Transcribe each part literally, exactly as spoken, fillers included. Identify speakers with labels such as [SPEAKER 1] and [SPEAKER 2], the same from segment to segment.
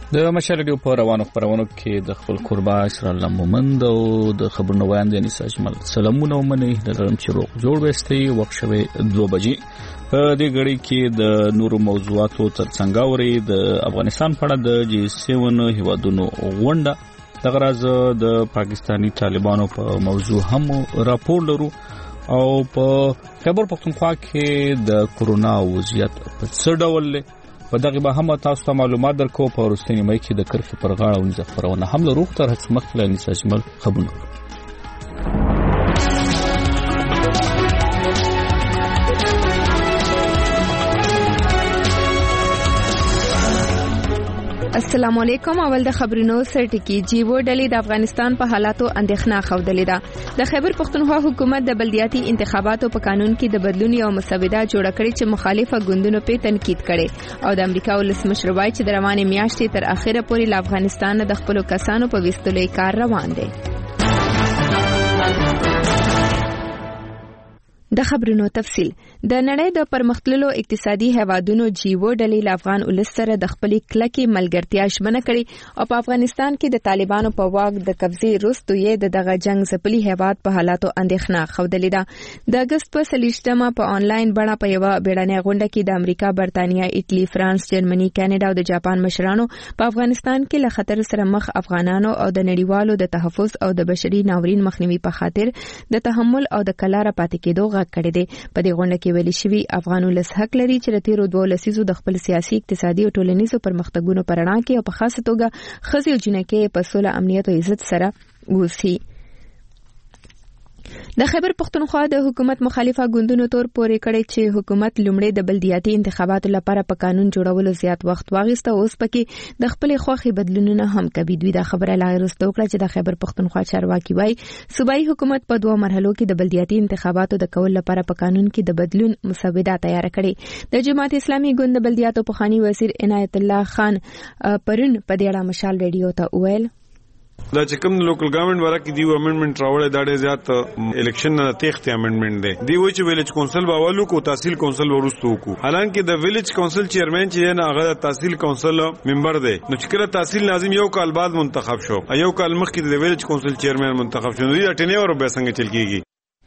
[SPEAKER 1] د مشرډیو په روانو خبرونو کې د خپل قربا اسرا الله مومند او د خبرونو وړاندې انیس اجمل سلامونه ومني د لرم چې روغ جوړ وستي وخت شوي دوه بجې په دې غړي کې د نورو موضوعاتو ترڅنګ اوري د افغانستان په اړه د جی سیون هیوادونو غونډه د غراز د پاکستانی طالبانو په موضوع هم راپور لرو او په خبر پختونخوا کې د کورونا وضعیت په څه ډول په دغه به هم تاسو ته معلومات درکو په ورستنی مې کې د کرفي پر غاړه ونځ خبرونه هم له روغ تر هڅ مخ لنی ساجمل خبرونه
[SPEAKER 2] السلام علیکم. اول د خبرونو سرټکی جیو ډلې د افغانستان په حالاتو اندېښنه خوده ده. د خیبر پختونخوا حکومت د بلدیاتي انتخاباتو په قانون کې د بدلون یو مسوده جوړه کړې چې مخالفه ګوندونو په تنقید کړي او د امریکا ولسمشر وایي چې د روانې میاشتې تر اخره پورې له افغانستان د خپل کسانو په وستلو کار روان دی. د خبرونو تفصیل. د نړۍ د پرمختللو اقتصادي هیوادونو جیو ډلې له افغان ولس سره د خپلې کلکې ملګرتیا ژمنه کړې او په افغانستان کې د طالبانو په واک د قبضې وروسته یې د دغه جنگ ځپلي هیواد په حالاتو اندېښنه ښودلې ده. د اګست په څلوېښتمه په آنلاین بڼه په یوه بیړنۍ غونډه کې د امریکا، برتانیا، ایټالي، فرانس، جرمني، کاناډا او د جاپان مشرانو په افغانستان کې له خطر سره مخ افغانانو او د نړیوالو د تحفظ او د بشري ناورین مخنیوي په خاطر د تحمل او د کلاره پاتې کېدو کړی دی. په دې غونډه کې ویل شوی افغان ولس حق لري چې د تیرو دوه لسیزو د خپل سیاسي، اقتصادي او ټولنیزو پرمختګونو په رڼا کې او په خاصه توګه ښځې او جنکۍ په سوله، امنیت او عزت سره اوسي. د خیبر پختونخوا د حکومت مخالفه ګوندونو تور پورې کړي چې حکومت لومړی د بلدیاتي انتخاباتو لپاره په قانون جوړولو زیات وخت واغسته، اوس پکې د خپل خوخي بدلونونه هم کوي. دوی د خبره لا وروسته وکړه چې د خیبر پختونخوا چارواکي وایي صوبایي حکومت په دوه مرحلو کې د بلدیاتي انتخاباتو د کول لپاره په قانون کې د بدلون مسوده تیار کړي. د جماعت اسلامي ګوند د بلدیاتو پخوانی وزیر عنایت الله خان پرون په دې اړه مشال ریډیو ته وویل
[SPEAKER 3] دا چې کوم لوکل ګورنمنت ورکه دی امندمنت راوړل دا ډېر زیات الیکشن نه تخته امندمنت دی. دی وایي چې ویلیج کونسل باولو کو تحصیل کونسل ورستو کو، حالانکه د ویلیج کونسل چیرمن چې نه هغه تحصیل کونسل ممبر دی. نو چې کله تحصیل لازم یو کال بعد منتخب شو، یو کال مخکې د ویلیج کونسل چیرمن منتخب شو، نو دا ټینه ور به څنګه چل کیږي.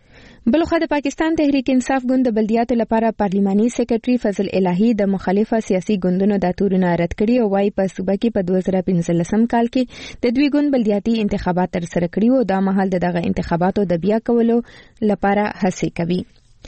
[SPEAKER 2] بلخو د پاکستان تحریک انصاف ګوند د بلدیاتو لپاره پارلیماني سیکریټري فضل الهی د مخالفه سیاسي ګوندونو د تورونه رد کړي او وايي په صوبه کې په دوه زره پنځلسم کال کې د دوی ګوند بلدیاتي انتخابات تر سره کړي او دا مهال دغه انتخاباتو د بیا کولو لپاره هڅې کوي.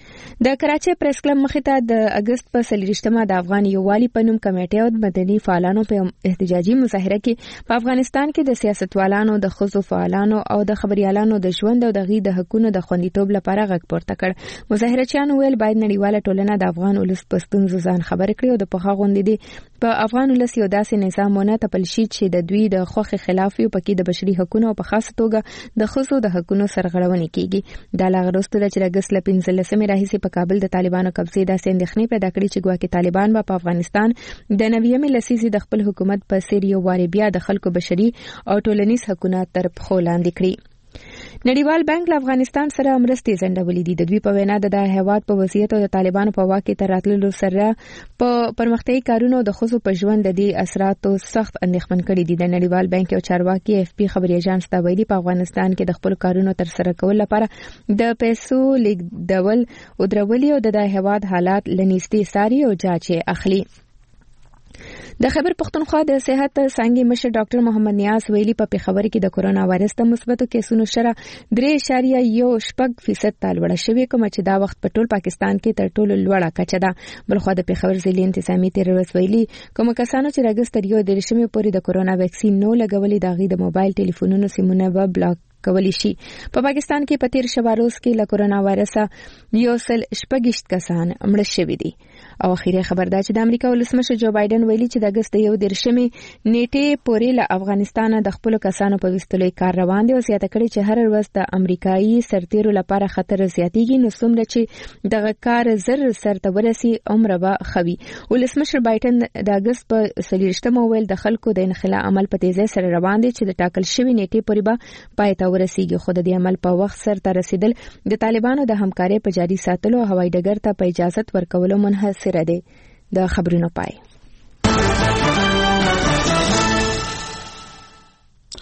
[SPEAKER 2] د کراچۍ پریس کلب مخې ته د اګست په څلوېښتمه د افغان یووالي په نوم کمیټې او مدني فعالانو په احتجاجي مظاهره کې په افغانستان کې د سیاستوالانو، د ښځو فعالانو او د خبريالانو د ژوند او د غي د حقوقو د خوندیتوب لپاره غږ پورته کړ. مظاهرچیانو ویل باید نړیواله ټولنه د افغان ولس په ستونزو ځان خبر کړي او د پخوا غونډې دي په افغان ولس یو داسې نظام ونه تپل شي چې د دوی د خوخي خلاف یو پکې د بشري حقوقو او په خاصه توګه د ښځو د حقوقو سرغړونه کیږي. دا لاغروستو چې د اګست ل پنځلسمې راهیسې په کابل د طالبانو قبضې داسې اندېښنې پیدا کړې چې ګواکې طالبان به په افغانستان د نویمې لسیزې د خپل حکومت په څیر یو واري بیا د خلکو بشري او ټولنیز حقوقو تر پښو لاندې کړي. نړیوال بانک له افغانستان سره مرستې ځنډولې دي. د دوی په وینا د هیواد په وضعیت او د طالبانو په واک کې تر راتللو سره په پرمختیايي کارونو د ښځو په ژوند د دې اثراتو سخت اندېښمن کړي دي. د نړیوال بانک او چارواکي اف پی خبري ایجنس ته ویلي په افغانستان کې د خپل کارونو تر سره کول لپاره د پیسو لیږدول او درولي او د هیواد حالات لنیستي ساري او جاچ اخلي. د خیبر پختونخوا د صحت څنګه مشر ډاکټر محمد نیاز ویلي په پیښور کې د کورونا وایرس د مثبتو کیسونو شره درې اعشاریه یو شپږ فیصد ته لوړه شوې، کوم چې دا وخت په ټول پاکستان کې تر ټولو لوړه کچه ده. بلخو د پیښور ضلع انتظامی تیر ورځ ویلي کوم کسانو چې راګستر یو د رشمې پورې د کورونا ویکسین نو لګولې داغي د موبایل ټلیفونونو سیمونه به بلاک کولی شي. په پاکستان کې په تیر شپه روز کې له کورونا وایرس یو سل شپږ کسان مړه شوي دي. او اخیری خبر دا چې د امریکا ولسمشر جو بایدن ویلي چې د اګست یو درشمې نیټه پورې له افغانستان د خپل کسانو په وستلو کار روان دي او زیاته کړي چې هر ورځ د امریکایي سرتیرو لپاره خطر زیاتېږي، نو څومره چې دغه کار زر سرته ورسي عمر به خوي. ولسمشر بایدن د اګست په څلوېښتمه ویل د خلکو د انخلا عمل په تیزی سره روان دي چې د ټاکل شوی نیټه پورې به پای ته ورسیږي، خو د دې عمل په وخت سره رسیدل د طالبانو د همکارۍ په جاري ساتلو او هوایي ډګر ته په اجازه ورکولو منحصر دی. د خبرونو پای.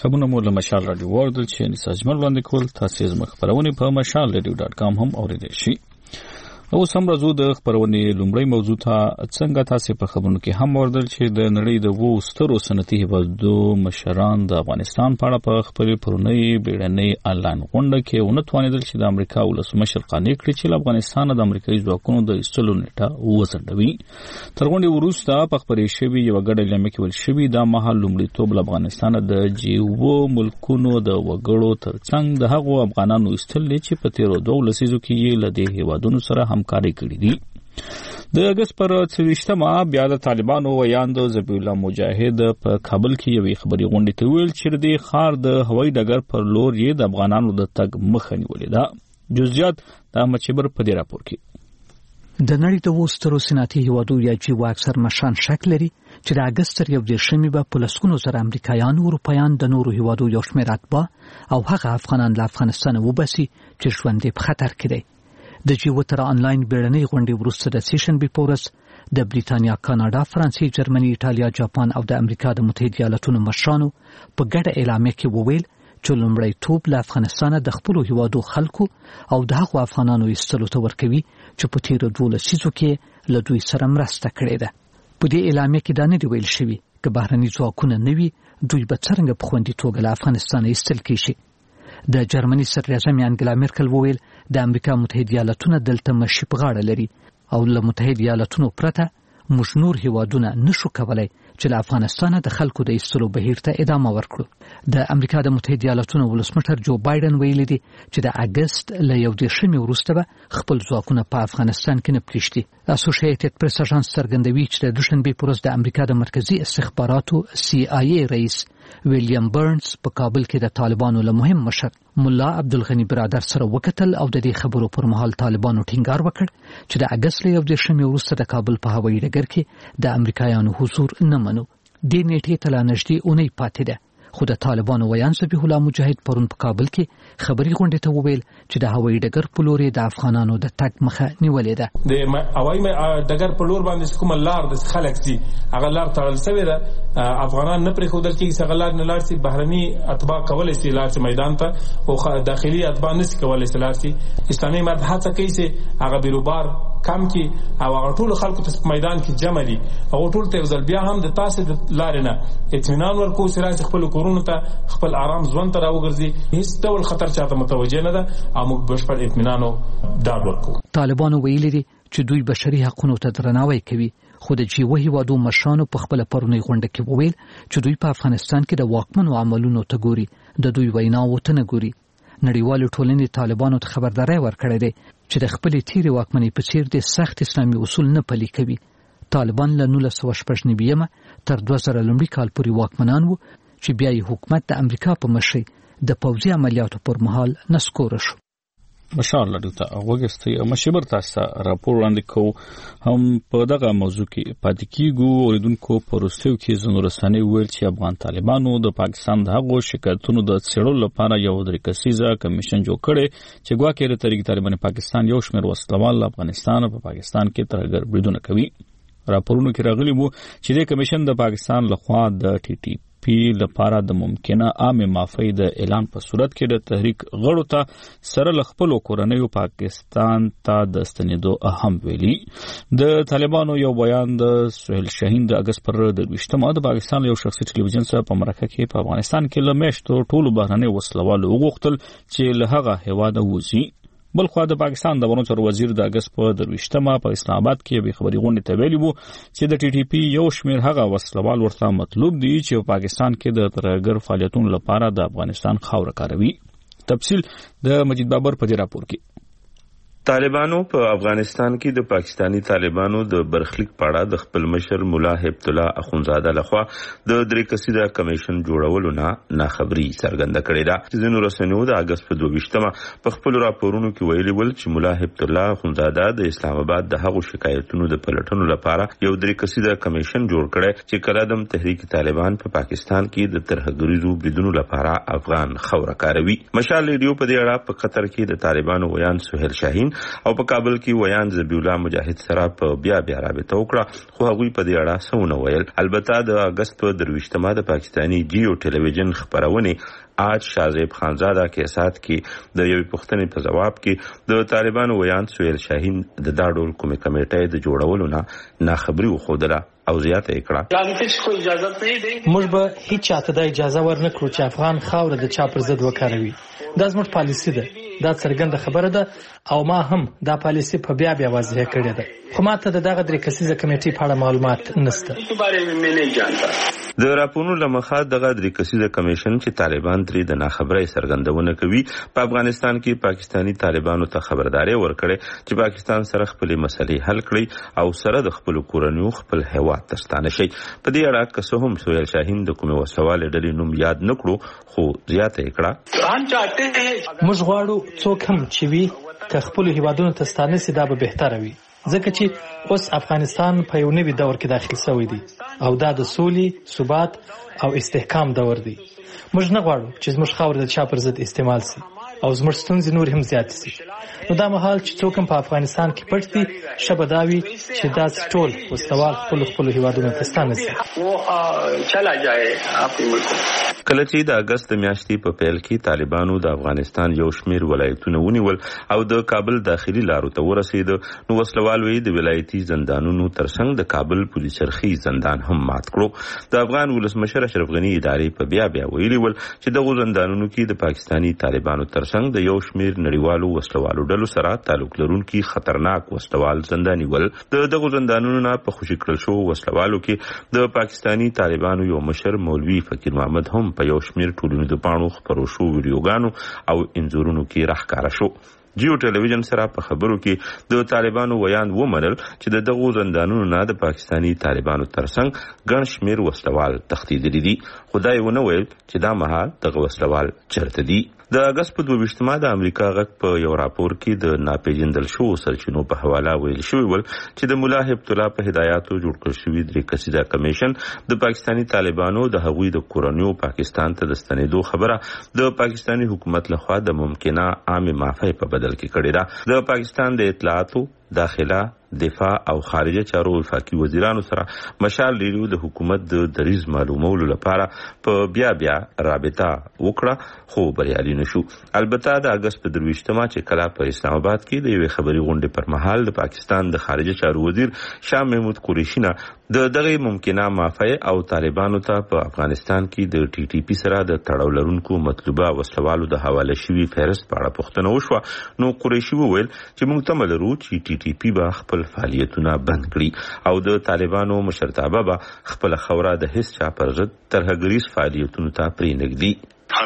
[SPEAKER 1] خبرونه مو له مشال رادیو ورډل چې نساجمن وړاندې کول تاسو زما خبرونه په مشال رادیو ډاټ کام هم اوریدئ شئ. او سم راځو د خبرونې لومړی موضوع ته. څنګه تاسو په خبرونو کې هم وردل چې د نړۍ د وو سترو صنعتي هیوادو مشران د افغانستان په اړه په خپل پرونی بیړنۍ آنلاین غونډه کې ونتوانیدل چې د امریکا ولسمشر قانع کړي چې افغانستان د امریکایي ځواکونو د ایستلو نیټه وځنډوي. تر غونډې وروسته په خبرې شوې یو غړي لمه کې ول شوې دا مهال لومړیتوب افغانستان د جی وو ملکونو د وګړو ترڅنګ د هغو افغانانو ایستل چې په تیرو دوه لسیزو کې یې له دې هیوادونو سره هم کاری کړی دي. د اگست پر څلوېښتمه بیا د طالبانو ویاند ذبیح الله مجاهد په کابل کې یوې خبري غونډې ته ویل چې د ښار د هوایي ډګر پر لور یې د افغانانو د تګ مخه نیولې ده. جزئیات د احمد شبر په دې راپور کې.
[SPEAKER 4] د نړۍ د وسترو صنعتي هیوادو یا جی وو اکثر مشران شک لري چې د اگست تر یو دېرشمې به په لسګونو زره امریکایان او اروپایان د نورو هیوادو یو شمېر اتباع او هغه افغانان له افغانستان وباسي چې ژوند یې په خطر کې دی. د جی وو تر آنلاین بیړنۍ غونډې وروسته د سیشن بي پورس د بریتانیا، کاناډا، فرانسې، جرمني، ایټالیا، جاپان او د امریکا د متحده ایالاتونو مشرانو په ګډه اعلامیه کې وویل چې لومړیتوب له افغانستان د خپلو هیوادو خلکو او د هغو افغانانو ایستلو ته ورکوي چې په تیرو دوه لسیزو کې له دوی سره مرسته کړې ده. په دې اعلامیه کې دا نه دی ویل شوي که بهرني ځواکونه نه وي دوی به څرنګه په خوندي توګه له افغانستان ایستل کیږي. د جرمني صدراعظم انګلا میرکل وویل د امریکا متحده ایالاتونه دلته مشي په غاړه لري او له متحده ایالاتونو پرته موږ نور هیوادونه نشو کولای چې له افغانستان د خلکو د ایستلو بهیر ته ادامه ورکړو. د امریکا د متحده ایالاتونو ولسمشر جو بایدن ویلي دی چې د اگست له یو دېرشمې وروسته به خپل ځواکونه په افغانستان کې نه پریږدي. اسوسییټډ پریس اژانس څرګندوي چې د دوشنبې په ورځ د امریکا د مرکزی استخباراتو سی آی ای رئیس ویلیام برنز په کابل کې د طالبانو له مهم مشر مولا عبدالغنی برادر سره وکتل او د دې خبرو پر مهال طالبانو ټینګار وکړ چې د اگست له یو دېرشمې وروسته د کابل په هوایي ډګر کې د امریکایانو حضور نه منو. دې نیټې ته لا نږدې اونۍ پاتې ده خو د طالبانو ویاند ذبیح الله مجاهد پرون په کابل کې خبري غونډې ته وویل چې د هوایي ډګر په لور د افغانانو د تګ مخه نیولې ده.
[SPEAKER 5] د هوایي ډګر په لور باندې کومه لار د خلک دي هغه لار تړل شوې ده. افغانان نه پرې خودل کېږي څنګه لار نه لار سي بهرني اتباع کولای شي لار سي میدان ته او داخلي اتباع نشي کولای شي لار سي. اسلامي مرد هڅه کوي چې هغه بیروبار کم کی او هغه ټول خلکو ته په میدان کې جمع دي او ټول ته ځل بیا هم د تاسو د لارې نه اطمینان ورکو چې خپل کورونو ته خپل آرام ژوند ته راوګرځي هیڅ ډول خطر چاته متوجه نه ده او موږ بشپړ اطمینان او ډاډ ورکو.
[SPEAKER 4] طالبانو ویلي دي چې دوی بشري حقوقو ته درناوی کوي خو د جی وو هیوادو مشرانو په خپل پرونی غونډه کې وویل چې دوی په افغانستان کې د واکمنو عملونو ته ګوري د دوی ویناو ته نه ګوري. نړیوالو ټولنې طالبانو ته خبرداري ورکړې ده چې د خپل تیری واکمنۍ په څیر د سخت اسلامي اصول نه پلي کوي. طالبان له نولس سوه شپږ نوي تر دوه زره لومړي کال پورې واکمنان وو چې بیا یې حکومت د امریکا په مشرۍ د پوځي عملیاتو پر مهال نسکور شو.
[SPEAKER 1] مشال لرته وګستي مشبر تاسو راپور وړاندې کو هم په دغه موضوع کې پاتې کیږو. اوریدونکو پروستیو کې زنو رسنۍ ویل چې افغان طالبانو د پاکستان د هغو شکایتونو د څېړلو لپاره یو درې کسیزه کمیشن جوړ کړي چې ګواکې د تحریک طالبان پاکستان یو شمېر وسلوال افغانستان په پاکستان کې ترګر بریدونه کوي. راپورونو کې راغلي وو چې د کمیشن د پاکستان لخوا د ټي ټي پی لپاره د ممکنه عامه معافی د اعلان په صورت کې د تحریک غړو ته سره لخپلو کورنیو پاکستان ته د ستنېدو اهم ویلي. د طالبانو یو بیان د سهیل شاهین د اگست پر درویشتمه د پاکستان یو شخصي ټلویزیون سره په مرکه کې په افغانستان کې له میاشتو ټولو بهرني وسلوالو وغوښتل چې له هغه هیواده وځي. بل خو د پاکستان د ورنچر وزیر د اگست په درویشتمه په اسلام آباد کې به خبري غونډه ته ویلي وو چې د ټي ټي پی یو شمېر هغه وسلوال ورته مطلوب دي چې په پاکستان کې د ترګر فعالیتونو لپاره د افغانستان خاوره کاروي. تفصیل د مجید بابر په راپور کې.
[SPEAKER 6] طالبانو په افغانستان کې د پاکستانی طالبانو د برخلیک پاړه د خپل مشر مولا هبت الله اخونزاده لخوا د درې کسیزه کمیشن جوړولو نه ناخبري څرګنده کړې ده. ځینو رسنیو د اگست په دوه په خپل راپورونو کې ویلي ول چې مولا هبت الله اخونزاده د اسلام آباد د هغو شکایتونو د پلټنو لپاره یو درې کسیزه کمیشن جوړ کړي چې کله د تحریک طالبان په پاکستان کې د ترهګریزو بریدونو لپاره افغان خوره کاروي. مشال ریډیو په دې اړه په قطر کې د طالبانو ویان سهیل شاهین او په کابل کې ویان ذبیح الله مجاهد سره په بیا بیا رابطه وکړه خو هغوی په دې اړه څه ونه ویل. البته د اگست په درویشتمه د پاکستاني جیو ټلویزیون خبرونه آج شازیب خانزاده کې سات کې د یوې پوښتنې په جواب کې د طالبانو ویان سهیل شاهین د دا ډول کومې کمیټې د جوړولو نه ناخبري وښودله او زیاته یې کړه.
[SPEAKER 7] موږ به هیڅ چاته د اجازه ورنکړو چې افغان خاوره د چا پر ضد وکاروي. دا زموږ پالیسي ده، دا څرګنده خبره ده او ما هم دا پالیسي په بیا بیا واضح کړې ده. خو ماته د دغه درې کسیزه کمیټې په اړه معلومات نشته.
[SPEAKER 6] د راپورونو لمخه دغه درې کسیزه کمیشن چې طالبان ترې د ناخبرۍ څرګندونه کوي په افغانستان کې پاکستانی طالبانو ته خبرداري ورکړي چې پاکستان سره خپل مسلې حل کړي او سره د خپل کورنیو خپل هیواد ته ستانه شي. په دې اړه که څه هم سهیل شاهین د کومې وسوال ډلې نوم یاد نکړو خو زیاته یې
[SPEAKER 7] کړه. موږ غواړو څوک هم چې وي که خپل هیوادونو ته ستانه سي دا به بهتره وي، ځکه چې اوس افغانستان په یو نوي دور کې داخل شوی دی او دا د سولې، ثبات او استحکام دور دی. موږ نه غواړو چې زموږ خاوره د چا پر ضد استعمال سي او زموږ ستونزې نور هم زیات سي. نو دا مهال چې څوک هم په افغانستان کې پټ دي شبه دا وي چې دا ټول وسوال خپل خپل هیوادونو ته ستانه سي.
[SPEAKER 6] کله چې د اگست میاشتې په پیل کې طالبانو د افغانستان یو شمیر ولایتونه ونیول او د کابل داخلي لارو ته ورسېد، نو وسلوال وی د ولایتي زندانونو ترڅنګ د کابل پولیس چرخي زندان هم مات کړو. د افغان ولسمشر اشرف غنی ادارې په بیا بیا ویلي ول چې دغه زندانونو کې د پاکستانی طالبانو ترڅنګ د یو شمیر نړیوالو وسلوالو ډلو سره تعلق لرونکي خطرناک وسلوال زنداني ول. د دغه زندانونو نه په خوشي کړل شو وسلوالو کې د پاکستانی طالبانو یو مشر مولوي فقیر محمد هم په یو شمیر ټولنیزو پاڼو خپرو شو ویډیوګانو او انځورونو کې راښکاره شو. جیو ټلویزیون سره په خبرو کې د طالبانو ویان ومنل چې د دغو زندانونو نه د پاکستانی طالبانو ترڅنګ ګڼ شمیر وسلوال تښتېدلي دي، خو دا یې ونه ویل چې دا مهال دغه وسلوال چېرته دي. د اگست په دوه ویشتمه د امریکا غږ په یو راپور کې د ناپېژندل شوو سرچینو په حواله ویل شوی ول چې د ملا هیبت الله په هدایاتو جوړ کړل شوی درې کسیزه کمیشن د پاکستانی طالبانو د هغوی د کورنیو پاکستان ته د ستنېدو خبره د پاکستانی حکومت لخوا د ممکنه عامه معافۍ په بدل کې کړې ده. د پاکستان د اطلاعاتو، داخله، دفاع او خارجه چارو وفاقي وزیرانو سره مشال لیرو د حکومت د دریز معلومولو لپاره په بیا بیا رابطه وکړه خو بریالي نشو. البته د اگست په درویشتمه چې کله په اسلام آباد کې د یوې خبري غونډې پر مهال د پاکستان د خارجه چارو وزیر شاه محمود قریشي نه د دغه ممکنه معافی او طالبانو ته په افغانستان کې د ټي ټي پی سره د تړاو لرونکو مطلوبه وسلوالو د حواله شوی فهرست په اړه پوښتنه وشوه. نو قریشي وویل چې موږ تمه لرو چې ټي ټي پی به خپل فعالیتونه بند کړي او د طالبانو مشرتابه به خپل خوره د هیڅ چا پر ضد ترهګریز فعالیتونو ته پرېنږدي.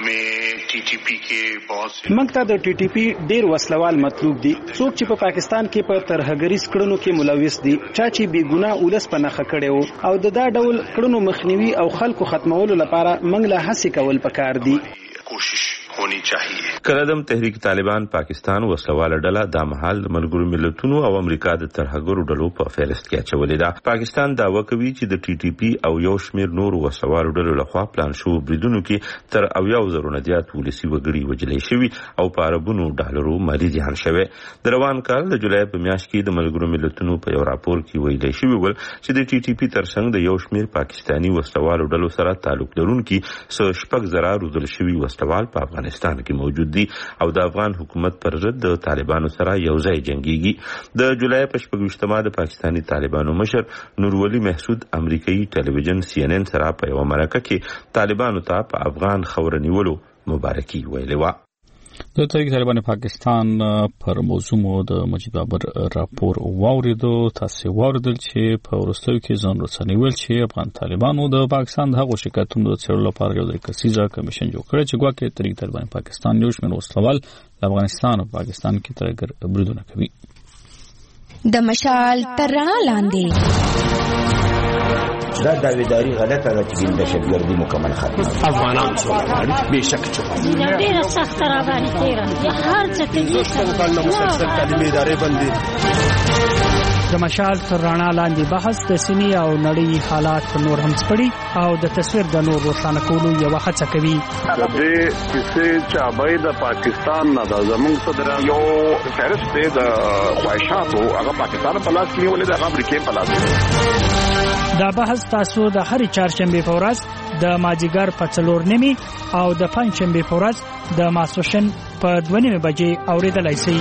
[SPEAKER 8] موږ ته د ټي ټي پی ډیر وسلوال مطلوب دي، څوک چې په پاکستان کې په ترهګریز کړنو کې ملوث دي، چا چې بې ګناه ولس په نخښه کړي وو او د دا ډول کړنو مخنیوي او خلکو ختمولو لپاره موږ له هڅې کول پکار دي.
[SPEAKER 6] کوشش هونی چاهیے. کلدم تحریک طالبان پاکستان وسلواله ډله د مهال ملګرو ملتونو او امریکا د ترهګرو ډلو په فهرست کې اچولې ده. پاکستان دعوه کوي چې د ټي ټي پی او یو شمیر نور وسلوالو ډلو لخوا پلان شو بریدونو کې تر اویا زرونه زیات ولسی وګړي وجلې شوي او په اربونو ډالرو مالی زیان شوی. د روان کال د جولای په میاشت کې د ملګرو ملتونو په یو راپور کې ویل شوی ول چې د ټي ټي پی ترڅنګ د یو شمیر پاکستانی وسلوالو ډلو سره تعلق لرونکي څو شپږ زره روزل شوي وسلوال په افغانستان کې موجود دي او د افغان حکومت پر ضد د طالبانو سره یو ځای جنگيږي. د جولای په شپږ ویشتمه د پاکستانی طالبانو مشر نورولي محسود امریکایي ټلویزیون سی ان ان سره په یو مرکه کې طالبانو ته په افغان خبرنیولو مبارکي ویلې و.
[SPEAKER 1] د تحریک طالبان پاکستان پر موضوع مو د مجید بابر راپور واوریدو. تاسو واوریدل چې په ورستیو کې ځان رسنۍ ویل چې افغان طالبانو د پاکستان د هغو شکایتونو د څېړلو لپاره یو ځای کسیزه کمیشن جوړ کړی چې ګواکې تحریک طالبان پاکستان یو شمېر وسلوال د افغانستان او پاکستان کې ترهګر بریدونه کوي.
[SPEAKER 2] د مشال تر رڼا لاندې
[SPEAKER 9] دا داویداری غلطه ده چې د دهشتګردي مکمل ختمه
[SPEAKER 10] افغانان څومره به شک چوي ډیره سخت را باندې تیرا هر څه ته یې څنګه مسلسل تعلیمي ادارې بندي
[SPEAKER 11] د مشال تر رڼا لاندې بحث د سیمې او نړۍ حالات نور هم سپړي او د تصویر د نور روښانه کولو یو هڅه کوي.
[SPEAKER 12] د کیسې چابای د پاکستان نه د زمونږ صدر یو فهرست دی د خواهشاتو هغه پاکستان په لاس کې ولې د امریکا په لاس کې.
[SPEAKER 11] دا بحث تاسو د هر چهارشنبه په ورځ د ماجیګر په څلور نیمي او د پنځشنبه په ورځ د ماسوشن په دوه نیمه بجې اوریدلای شئ.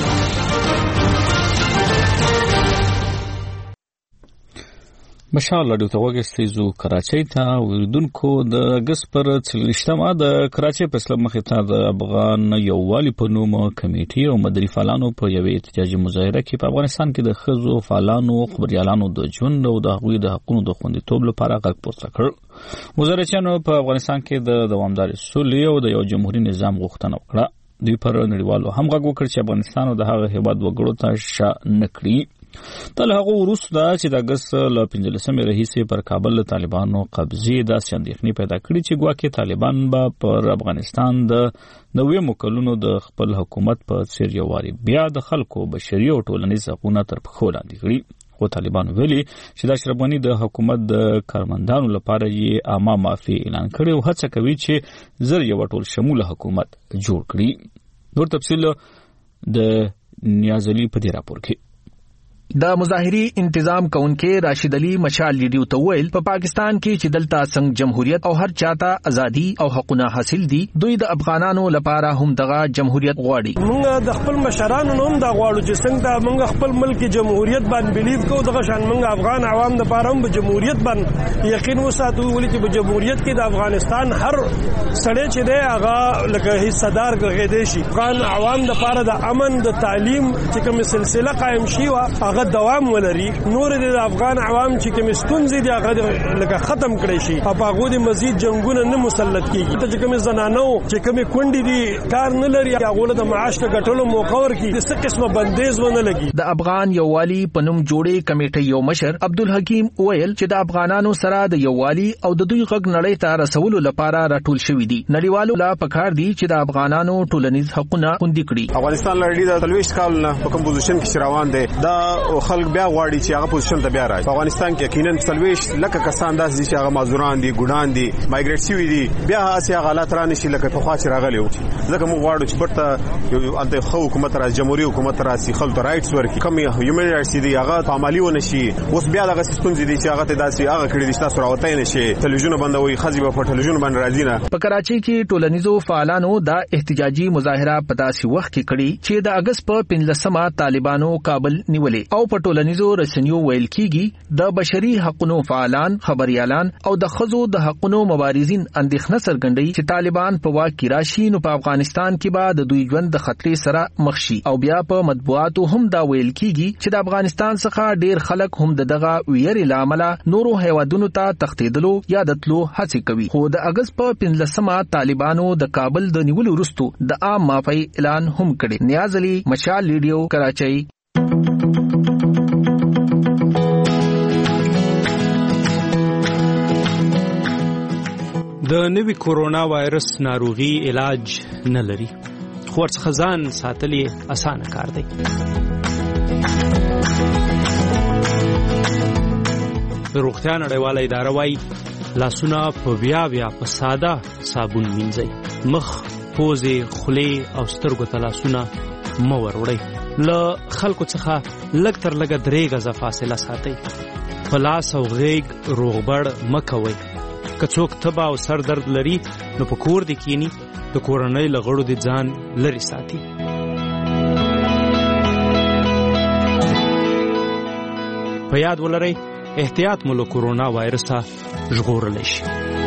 [SPEAKER 1] مشال لډو ته وګستیزو کراچۍ ته وردونکو د اگست پر څلوېښتمه د کراچۍ په اسلام مخې ته د افغان یووالي په نوم کمیټې او مدني فعالانو په یوې احتجاجي مظاهره کې په افغانستان کې د ښځو فعالانو خبريالانو د ژوند او د هغوی د حقوقو د خوندیتوب لپاره غږ پورته کړ. مظاهرچیانو په افغانستان کې د دوامدارې سولې او د یو جمهوریت نظام غوښتنه وکړه. دوی پر نړیوالو هم غږ وکړ چې افغانستان د هغه هیواد وګړو ته شا نه کړي. تل هغه وروسته چې د اگست له پنځلسمې راهیسې پر کابل له طالبانو قبضې داسې اندېښنې پیدا کړي چې ګواکې طالبان به پر افغانستان د نویو کلونو د خپل حکومت په څیر یو واري بیا د خلکو بشري او ټولنیز حقوقونه تر پښو لاندې کړي. خو طالبان ویلي چې د اشرف غني د حکومت د کارمندانو لپاره یې عامه معافي اعلان کړي او هڅه کوي چې زر یو ټول شموله حکومت جوړ کړي. نور تفصیل د نیاز علي په دې راپور کې.
[SPEAKER 13] د مظاهري انتظام کونکي راشد علي مشال لیډیو ته ویل په پاکستان کې چې دلته څنګه جمهوریت او هر چاته ازادي او حقوقونه حاصل دي دوی د افغانانو لپاره هم دغه جمهوریت غواړي.
[SPEAKER 14] موږ د خپل مشرانو هم دا غواړو چې څنګه موږ خپل ملک جمهوریت باندې بلیف کوو دغه شان موږ افغان عوام لپاره هم جمهوریت باندې یقین وساتو ولې چې په جمهوریت کې د افغانستان هر سړی چې دی هغه لکه حصدار ګرځیدي شي. افغان عوام لپاره د امن د تعلیم چې کوم سلسله قائم شي وا هغه دوام ولري. نور د افغان عوام چې کوم ستونزې دي هغه لکه ختم کړي شي او هغه د مزید جنگونه نه مسلط کیږي. ته چې کوم زنانو چې کوم کونډې دي کار نه لري هغه د معاش ته ګټلو موقع ورکړي د څه قسمه بندیز ونه لګي.
[SPEAKER 13] د افغان یووالي په نوم جوړې کمیټې یو مشر عبدالحکیم ویل چې د افغانانو سره د یووالي او د دوی غږ نړۍ ته رسولو لپاره راټول شوی دي. نړیوالو لا پکار دي چې د افغانانو ټولنیز حقوقونه خوندي کړي.
[SPEAKER 15] افغانستان لړۍ د تلويش کال نه په کوم پوزیشن کې روان دي دا خلک بیا غواړي چې هغه پوزیشن ته بیا راځي. افغانستان کې یقینا تلويش لکه کسان داس دي چې هغه مازوران دي ګډان دي مایګریټ شوی دي بیا هغه حالات را نشي لکه په خوا چې راغلی و. ځکه موږ غواړو چې برته یو انت خو حکومت را جمهوریت حکومت را سي خلک رائټس ورکړي کوم هیومن رائټس دي هغه عملی ونه شي. اوس بیا دغه ستونزې دي چې هغه ته داسي هغه کړی دي تاسو راوته نه شي تلویزیون بندوي خزي په تلویزیون باندې راځي نه.
[SPEAKER 13] په کراچۍ کې ټولنیزو فعالانو د احتجاجي مظاهره په داسې وخت کې کړي چې د اگست په پنځلسمه طالبانو کابل نیولې او په ټولنیزو رسنیو ویل کیږي د بشري حقوقو فعالان خبريالان او د خزو د حقوقو مبارزین اندېښنه څرګندوي چې طالبان په واک کې راشي نو په افغانستان کې به د دوی ژوند د خطرې سره مخ شي. او بیا په مطبوعاتو هم دا ویل کیږي چې د افغانستان څخه ډیر خلک هم دغه ویری لامل نورو هیوادونو ته تښتیدلو یا دتلو هڅه کوي. خو د اگست په پنځلسمه طالبانو د کابل د نیولو وروسته د عام معافي اعلان هم کړی. نیاز علي مشال لیډیو کراچۍ.
[SPEAKER 16] د نوي کورونا وایرس ناروغي علاج نه لري خو ورڅخه ځان ساتل یې اسانه کار دی. د روغتیا نړیواله اداره وايي لاسونه په بیا بیا په ساده صابون مینځئ. مخ پوزې خولې او سترګو ته لاسونه مه وروړئ. له خلکو څخه لږ تر لږه درې غزه فاصله ساتئ. په لاس او غېږ روغبړ مه کوئ. که څوک تبه او سر درد لري نو په کور دې کینی د کورنۍ له غړو دې ځان لرې ساتي. په یاد ولرئ احتیاط مو له کورونا وایرسه ژغورلی شي.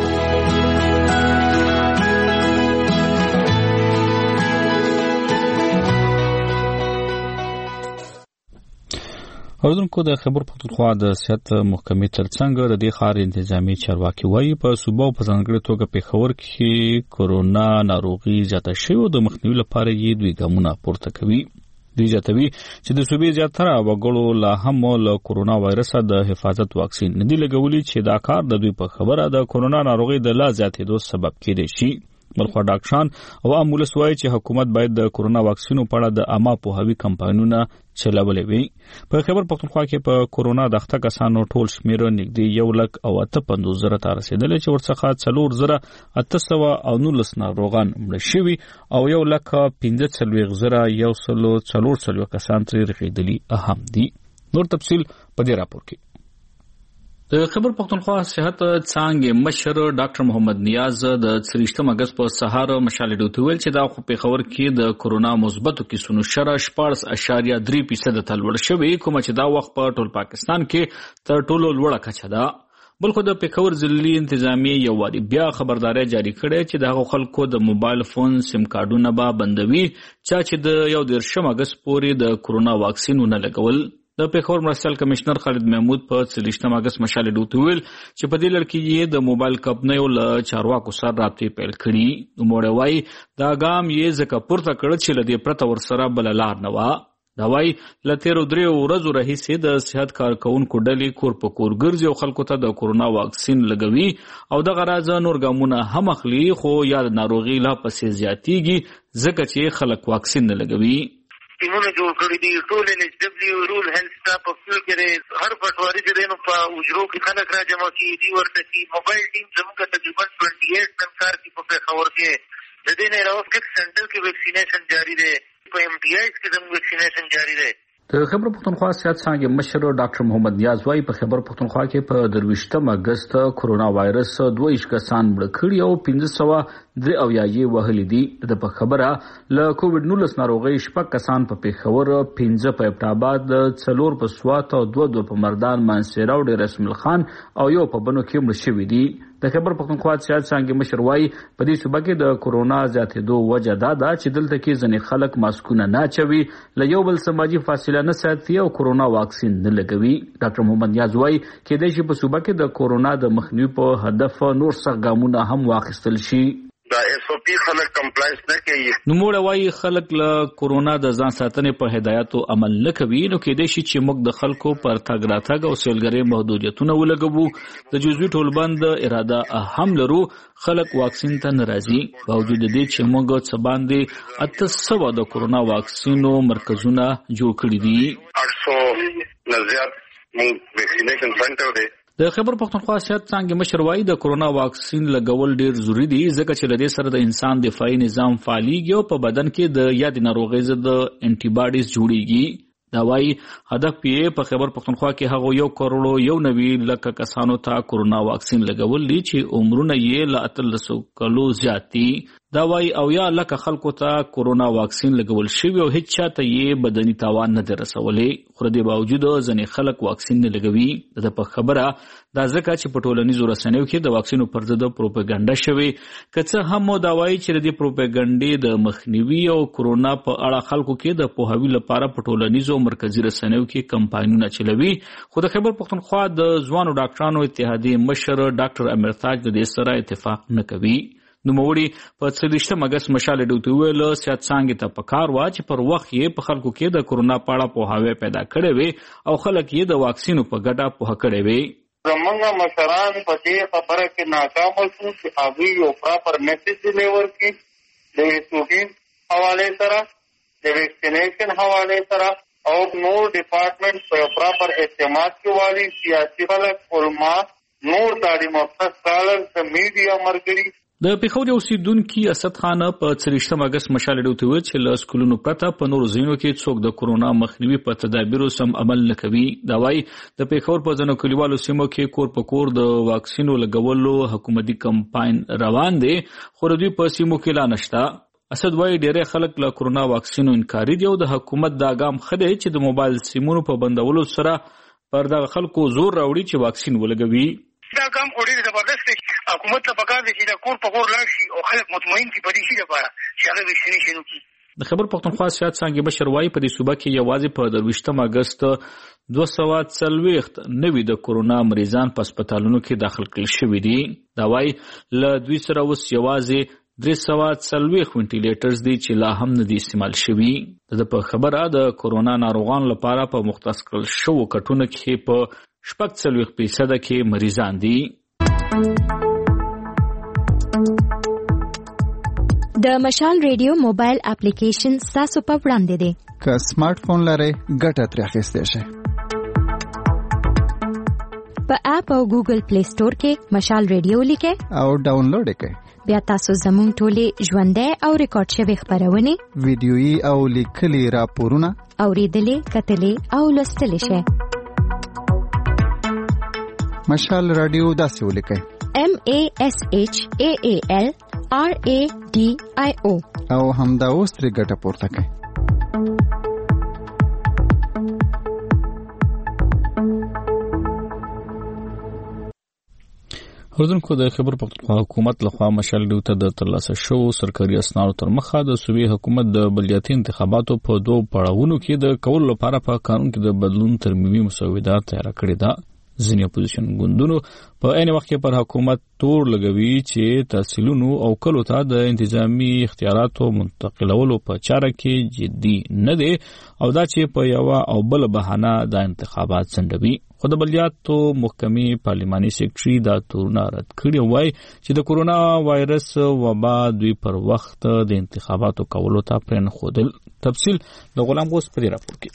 [SPEAKER 1] اوردونکو د خبر پختونخوا د صحت محکمې ترڅنګ د دې ښار انتظامی چارواکي وایي په صوبه او په ځانګړي توګه پېښور کې کورونا ناروغي زیاته شوې او د مخنیوي لپاره یې دوی ګامونه پورته کوي. دوی زیاتوي چې د صوبې زیاتره وګړو لا هم له کورونا وایرسه د حفاظت واکسین نه دي لګولي چې دا کار د دوی په خبره د کورونا ناروغي د لا زیاتېدو سبب کېدای شي. بلخوا ډاکټران او عام ولس وایي چې حکومت باید د کورونا واکسینو په اړه د عامه پوهاوي کمپاینونه چلولې وي. په خیبر پختونخوا کې په کورونا د اخته کسانو ټول شمیر نږدې یو لک او اته پنځوس زره ته رسیدلی چې ورڅخه څلور زره اته سوه او نولس ناروغان مړه شوي او یو لک پنځه څلوېښت زره یو سلو څلور څلوېښت کسان ترې رغېدلي هم دي. نور تفصیل په دې راپور کې. د خیبر پختونخوا صحت څانګې مشر ډاکټر محمد نیاز د څلوېښتم اګست په سهار مشال ډوته ویل چې دا خو په خبر کې د کورونا مثبتو کیسونو شره شپږ اشاریه درې فیصد ته لوړ شوی کوم چې دا وخت په ټول پاکستان کې تر ټولو لوړه کچه ده. بلخو د پیښور ضلعي انتظامیه یو واری بیا خبرداري جاری کړې چې د خلکو د موبایل فون سیم کارډونه به بندوي چې د یو دیرشم اګست پورې د کورونا واکسین ونه لګول. د پیښور مرستیال کمشنر خالد محمود په څلوېښتم اګست مشال ډوته ویل چې په دې لړ کې یې د موبایل کمپنیو له چارواکو سره رابطې پیل کړي. نوموړی وایي دا ګام یې ځکه پورته کړ چې له دې پرته ورسره بله لار نه وه. دا وایي له تېرو دریو ورځو راهیسې د صحت کارکوونکو ډلې کور په کور ګرځي او خلکو ته د کورونا واکسین لګوي او دغه راز نور ګامونه هم اخلي خو یا د ناروغي لا پسې زیاتېږي ځکه چې خلک واکسین نه لګوي.
[SPEAKER 17] ټیمونه جوړ کړي دي ټول ان ایچ ډبلیو رول هیلث سټاف په فیلډ کې هر پټواري چې دینو په اجرو کې خلک را جمع کیږي دي ورته چې موبایل ټیم زموږ تقریبا اٹھائیس نن کار کې په پیښور کې د دې نه راو فکس سنټر کې ویکسینیشن جاری دی په ایم ټي آی کې زموږ ویکسینیشن جاری دی.
[SPEAKER 1] د خیبر پختونخوا صحت څانګې مشر ډاکټر محمد نیاز وایي په خیبر پختونخوا کې په درویشتم اګست کورونا وایرس دوه ویشت کسان مړه کړي او پنځه سوه درې اویا یې وهلي دي. د په خبره له کووډ نولس ناروغۍ شپږ کسان په پیښور، پنځه په ابټاباد، څلور په سوات او دوه دوه په مردان، مانسهره او ډیر اسماعیل خان او یو په بنو کې مړه شوي دي. د خیبر پختونخوا صحت څانګې مشر وایي په دې صوبه کې د کورونا زیاتېدو وجه دا ده چې دلته کې ځینې خلک ماسکونه نه اچوي، له یو بل سماجي فاصله نه ساتي او کورونا واکسین نه لګوي. ډاکټر محمد نیاز وایي کېدای شي په صوبه کې د کورونا د مخنیوي په هدف نور سخت ګامونه هم واخیستل شي.
[SPEAKER 17] دا ایس او پی خلک کمپلاینس نه کوي.
[SPEAKER 1] نوموړی وایي خلک له کورونا د ځان ساتنې په هدایاتو عمل نه کوي نو کېدای شي چې موږ د خلکو پر تګ راتګ او سیلګرۍ محدودیتونه ولګوو. د جزوي ټولبند اراده هم لرو خلک واکسین ته نه راځي باوجود دې چې موږ څه باندې اته سوه د کورونا واکسینو مرکزونه جوړ کړي دي.
[SPEAKER 17] اټ سوه نه زیات موږ ویکسینیشن سنټر دی.
[SPEAKER 1] د خیبر پختونخوا صحت څانګې مشر وایي د کورونا واکسین لګول ډیر ضروری دي ځکه چې له دې سره د انسان دفاعي نظام فعالېږي او په بدن کې د یادې ناروغۍ ضد انټي باډیز جوړېږي. دا وایي هدف یې په خیبر پختونخوا کې هغه یو کروڑو یو نوي لکه کسانو ته کورونا واکسین لګول دي چې عمرونه یې له اتلسو کلو زیات دي. دا وایي او یا لکه خلکو ته کورونا واکسین لګول شوی او هیڅ چاته یې بدني تاوان نه دی رسولی خو د دې باوجود ځینې خلک واکسین نه لګوي. د په خبره دا ځکه چې په ټولنیزو رسنیو کې د واکسینو پر ضد پروپاګاندا شوی که څه هم دا وایي چې د دې پروپاګاندا د مخنیوي او کورونا په اړه خلکو کې د پوهاوي لپاره په ټولنیزو مرکزی رسنیو کې کمپاینونه چلوي. خو د خیبر پختونخوا د ځوانو ډاکټرانو اتحادیې مشر ډاکټر امرتاج د دې سره اتفاق نه کوي. نوموړي په څلوېښتم اګست مشال ډوته ویل صحت څانګې ته پکار وا چې پر وخت یې په خلکو کې د کورونا په اړه پوهاوی پیدا کړی وي او خلک یې د واکسینو په ګټه پوه کړی وي.
[SPEAKER 17] زمونږ مشران په دې خبره کې ناکام شو چې هغوی یو پراپر میسج ډیلیور کړي د ویکسین حوالې سره د ویکسینیشن حوالې سره او نور ډپارټمنټ په پراپر اعتماد کې والی سیاسي خلک علما نور تعلیم یافته سکالرز د میډیا مرګري.
[SPEAKER 1] د پیښور اوسیدونکي اسد خان په څلوېښتم اګست مشال ډوته ویل چې له سکولونو پرته په نورو ځایونو کې څوک د کورونا مخنیوي په تدابیرو سم عمل نه کوي. دا وایي د پیښور په ځینو کلیوالو سیمو کې کور په کور د واکسینو لګولو حکومتي کمپاین روان دی خو د دوی په سیمو کې لا نشته. اسد وایي ډېری خلک له کورونا واکسینو انکاري دي او د حکومت دا ګام ښه دی چې د موبایل سیمونو په بندولو سره پر دغه خلکو زور راوړي چې واکسین ولګوي.
[SPEAKER 17] دا ګام خو ډېر زبردست دی. حکومت ته پکار دی چې د کور په کور لاړ شي او خلک مطمئن شي په دې شي لپاره چې هغه ویکسینیشن وکړي.
[SPEAKER 1] د خیبر پختونخوا صحت څانګې مشر وایي په دې صوبه کې یوازې په درویشتم اګست دوه سوه څلوېښت نوي د کورونا مریضان په هسپتالونو کې داخل کړل شوي دي. دا وایي له دوی سره اوس یوازې درې سوه څلوېښت وینټیلیټرز دي چې لا هم نه دي استعمال شوي. د په خبره د کورونا ناروغانو لپاره په مختص کړل شوو کټونو کې په شپږ څلوېښت فیصده کې مریضان دي.
[SPEAKER 18] د مشال ریډیو موبایل اپلیکیشن تاسو په وړاندې دی.
[SPEAKER 19] که سمارټ فون لرئ ګټه ترې اخیستی شئ.
[SPEAKER 18] په اپ او ګوګل پلی سٹور کې مشال ریډیو لیکئ
[SPEAKER 19] او ډاونلوډ یې کړئ.
[SPEAKER 18] بیا تاسو زموږ ټولې ژوندۍ او ریکارډ شوې خبرونه
[SPEAKER 19] ویډیويي او لیکلي راپورونه
[SPEAKER 18] اوریدلې کتلې او لوستلې شئ.
[SPEAKER 19] مشال رادیو داسې ولیکئ:
[SPEAKER 18] M A S H A A L R A D I O
[SPEAKER 19] او همدا اوس ترې ګټه پورته کړئ.
[SPEAKER 1] اردوونکو د خبر پختونخوا حکومت لخوا مشال ریډیو ته د ترلاسه شو سرکاري اسنادو تر مخه د صوبې حکومت د بلدیاتي انتخاباتو په دوه پړاوونو کې د کول لپاره په قانون کې د بدلون ترمیمي مسوده تیار کړې ده. ځینې اپوزیشن ګوندونو په عین وخت کې پر حکومت تور لګوي چې تحصیلونو او کلو ته د انتظامی اختیاراتو منتقلولو په چاره کې جدي نه دي او دا چې په یو او بل بهانه د انتخابات څنډوي. خو د بلدیاتو محکمې پارلماني سیکریټري دا تورونه رد کړي وای چې د کورونا وایرس وبا دوی پر وخت د انتخاباتو کولو ته پرېنښودل. تفصیل د غلام غوث په راپور کې.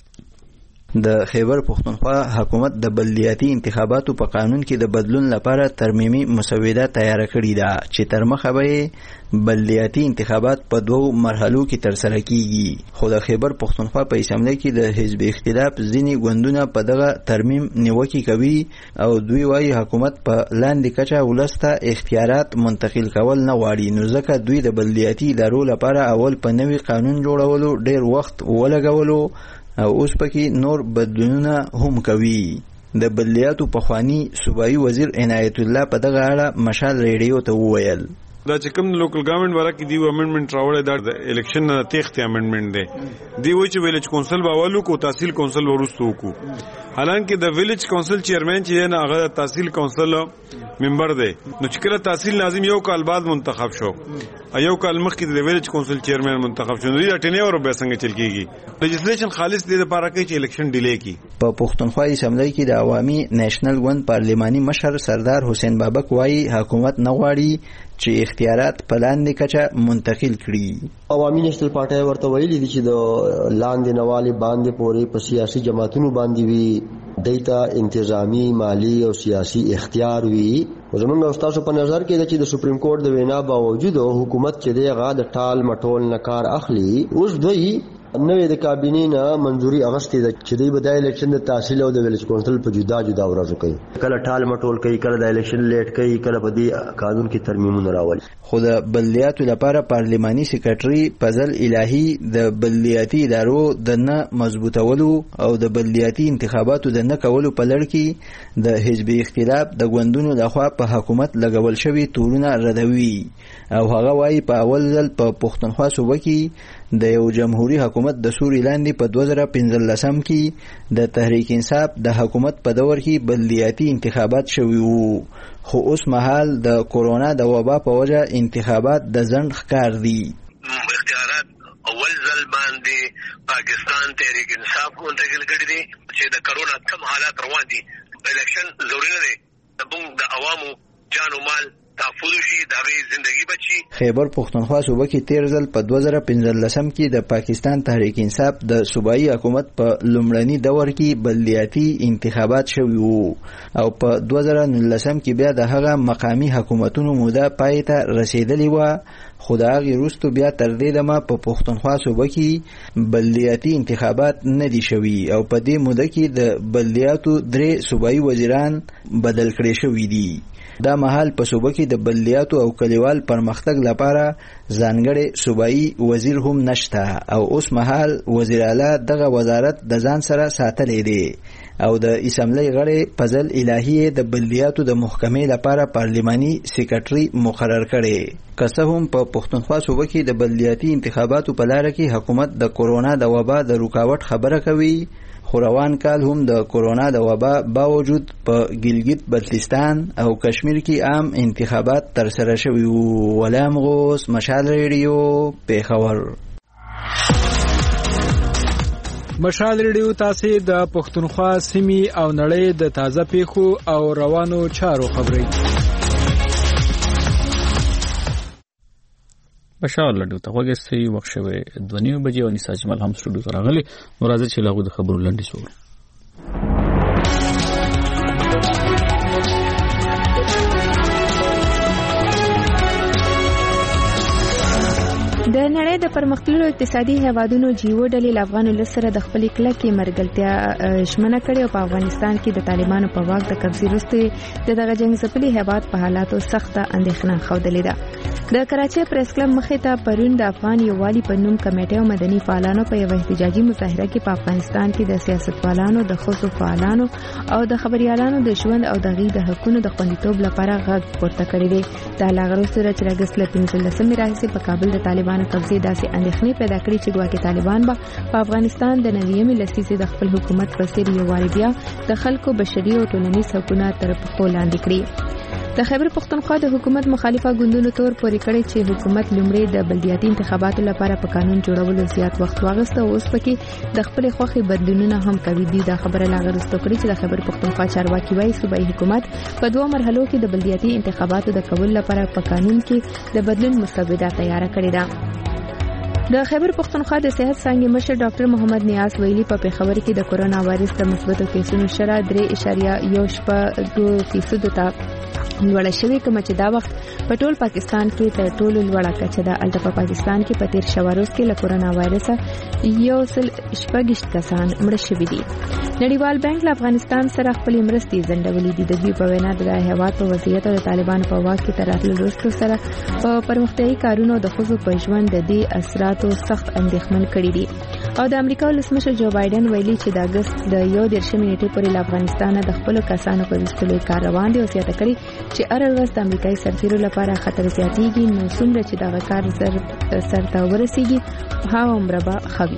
[SPEAKER 20] د خیبر پختونخوا حکومت د بلدیاتي انتخاباتو په قانون کې د بدلون لپاره ترمیمي مسوده تیار کړې ده چې تر مخه به بلدیاتي انتخابات په دوو مرحلو کې ترسره کیږي. خو د خیبر پختونخوا په اسمبلی کې د حزب اختلاف ځینې ګوندونه په دغه ترمیم نیوکې کوي او دوی وايي حکومت په لاندې کچه ولسته اختیارات منتقل کول نه غواړي، نو ځکه دوی د بلدیاتي ادارو لپاره اول په نوي قانون جوړولو ډیر وخت ولګولو او اوس پکې نور بدلونونه هم کوي. د بلدیاتو پخوانی صوبایي وزیر عنایت الله په دغه اړه مشال ریډیو ته وویل:
[SPEAKER 3] دا چې کوم لوکل ګورنمنت ورکه دی امندمنت راوړی دا د الیکشن نه تېښتې امندمنت دی. دی وایي چې ویلیج کونسل به اول وکړو، تحصیل کونسل وروسته وکړو. حالانکه د ویلیج کونسل چیرمن چې دی نه هغه د تحصیل کونسل ممبر دی. نو چې کله تحصیل ناظم یو کال بعد منتخب شو، یو کال مخکې د ویلیج کونسل چیرمن منتخب شو، نو دا ټینیور به څنګه چل کیږي؟ لیجسلیشن خالص دی لپاره کوي چې الیکشن ډیلی کی.
[SPEAKER 20] په پښتونخوا اسمبلی کې د عوامي نېشنل ګوند پارلماني مشر سردار حسین بابک وايي حکومت نه غواړي چې اختیارات په لاندې کچه منتقل کړي.
[SPEAKER 21] عوامي نېشنل پارټي ورته ویلي دي چې د لاندې نوالي باندې پورې په سیاسي جماعتونو باندې وي دیتا انتظامی مالی او سیاسی اختیار وي. زمونږ استادو په نظر کې د چې د سپریم کورټ د وینا باوجود حکومت چې دی غا د ټال مټول نه کار اخلي. اوس دوی نوې د کابینې نه منځوري اغستې ده چې دوی به د الیکشن د تحصیل او د ویلیج کونسل په جدا جدا ورځو کوي، کله ټال مټول کوي، کله د الیکشن لیټ کوي، کله په دې قانون کې ترمیمونه راولي.
[SPEAKER 20] خو د بلدیاتو لپاره پارلماني سیکریټري فضل الهي د بلدیاتي ادارو د نه مضبوطولو او د بلدیاتي انتخاباتو د نه کولو په لړ کې د حزب اختلاف د ګوندونو لخوا په حکومت لګول شوي تورونه ردوي او هغه وايي په اول ځل په پښتونخوا صوبه کې د یو جمهوریت حکومت د سوري لاندې په دوه زره پنځلسم کې د تحریک انصاف د حکومت په دور کې بلدیاتي انتخابات شوي وو. خو اوس مهال د کورونا د وبا په وجه انتخابات د ځنډ ښکار دي.
[SPEAKER 22] اختیارات اول ځل باندې پاکستان تحریک انصاف منتقل کړي دي چې د کورونا کم حالات روان دي. الیکشن ضروري نه دی، د عوامو جان او مال تحفظ شي، د زندگی بچي.
[SPEAKER 20] خیبر پختونخوا صوبه کې تیر ځل په دوه زره پنځلسم کې د پاکستان تحریک انصاف د صوبایي حکومت په لومړني دور کې بلدیاتي انتخابات شوي وو او په دوه زره نولسم کې بیا د هغه مقامی حکومتونو موده پای ته رسیدلې وه. خو د هغې وروسته بیا تر دې دمه په پښتونخوا صوبه کې بلدیاتي انتخابات نه دي شوي او په دې موده کې د بلدیاتو درې صوبایي وزیران بدل کړي شوي دي. دا مهال په صوبه کې د بلدیاتو او کلیوال پرمختګ لپاره ځانګړی صوبایي وزیر هم نشته او اوس مهال وزیر اعلی دغه وزارت د ځان سره ساتلی دی او د اسمبلی غړی فضل الهي د بلدیاتو د محکمې لپاره پارلماني سیکریټري مقرر کړي. که څه هم په پښتونخوا صوبه کې د بلدیاتي انتخاباتو په لاره کې حکومت د کورونا د وبا د رکاوټ خبره کوي، خو روان کال هم د کورونا د وبا باوجود په ګلګت بلتستان او کشمیر کې عام انتخابات ترسره شوي وو. غلام غوث، مشال ریډیو، پیښور.
[SPEAKER 13] مشال ریډیو تاسو د پښتونخوا سیمې او نړۍ د تازه پیښو او روانو چارو خبري.
[SPEAKER 1] پښاور لډو ته وګستي وخت شوه د نیو بجې او نساج مل هم سټوډیو ته راغلي نو راځي چې لاغو د خبرو لنډي سور
[SPEAKER 2] د نړۍ د پرمختللو اقتصادي هیوادونو جیو ډلې له افغان ولس سره د خپلې کلکې مرګلتیا ژمنه کړې او په افغانستان کې د طالبانو په واک د قبضې وروسته د دغه جنگ ځپلي هیواد په حالاتو سخته اندېښنه ښودلې ده. د کراچۍ پریس کلب مخې ته پرون د افغان یووالي په نوم کمیټې او مدني فعالانو په یو احتجاجي مظاهره کې په افغانستان کې د سیاستوالانو د ښځو فعالانو او د خبريالانو د ژوند او د غي د حقوقو د خوندیتوب لپاره غږ پورته کړی دی. دا لاغرو سره چې اگست له پنځلسمې راهیسې په کابل د طالبانو قبضې داسې اندېښنې پیدا کړې چې ګواکې طالبان به په افغانستان د نویمې لسیزې د خپل حکومت په څیر یووالي بیا د خلکو بشري او ټولنیز حقوقونه تر پښو لاندې کړي. د خیبر پښتونخوا د حکومت مخالفه ګوندونو تور پورې کړی چې حکومت لومړی د بلدیاتي انتخاباتو لپاره په قانون جوړولو زیات وخت واغسته او اوس پکې د خپل خوخي بدلونونه هم کوي. دا خبره لاغرستو کړی چې د خیبر پښتونخوا چارواکي وايي صوبایي حکومت په دوه مرحلو کې د بلدیاتي انتخاباتو د قبول لپاره په قانون کې د بدلون مسوده تیار کړې ده. د خیبر پښتونخوا د صحت څانګې مشر ډاکټر محمد نیاز ویلي په پیښور کې د کورونا وایرس د مثبتو کیسونو شرح درې اعشاریه یو شپږ دوه فیصد ته لوړه شوې کوم چې دا وخت په ټول پاکستان کې تر ټولو لوړه کچه ده. البته په پاکستان کې په تیر شوه روز کې له کورونا وایرس یو سل شپږ کسان مړه شوي دي. نړیوال بانک له افغانستان سره خپل مرستې ځنډولې دي. د دوی په وینا د هیواد په وضعیت او د طالبانو په واک کې تر راتللو وروسته سره په پرمختیایي کارونو د ښځو په ژوند د دې اثراتو سخت اندېښمن کړي دي. او د امریکا ولسمشر جو بایدن ویلي چې د اگست د یو دیرشمې نیټې پورې له افغانستان د خپل کسانو په وستلو کار روان دي او زیاته کړي چې هر ورځ د امریکایي سرتیرو لپاره خطر زیاتېږي نو څومره چې دا کار زر سرته ورسیږي هغه عمر به خوي.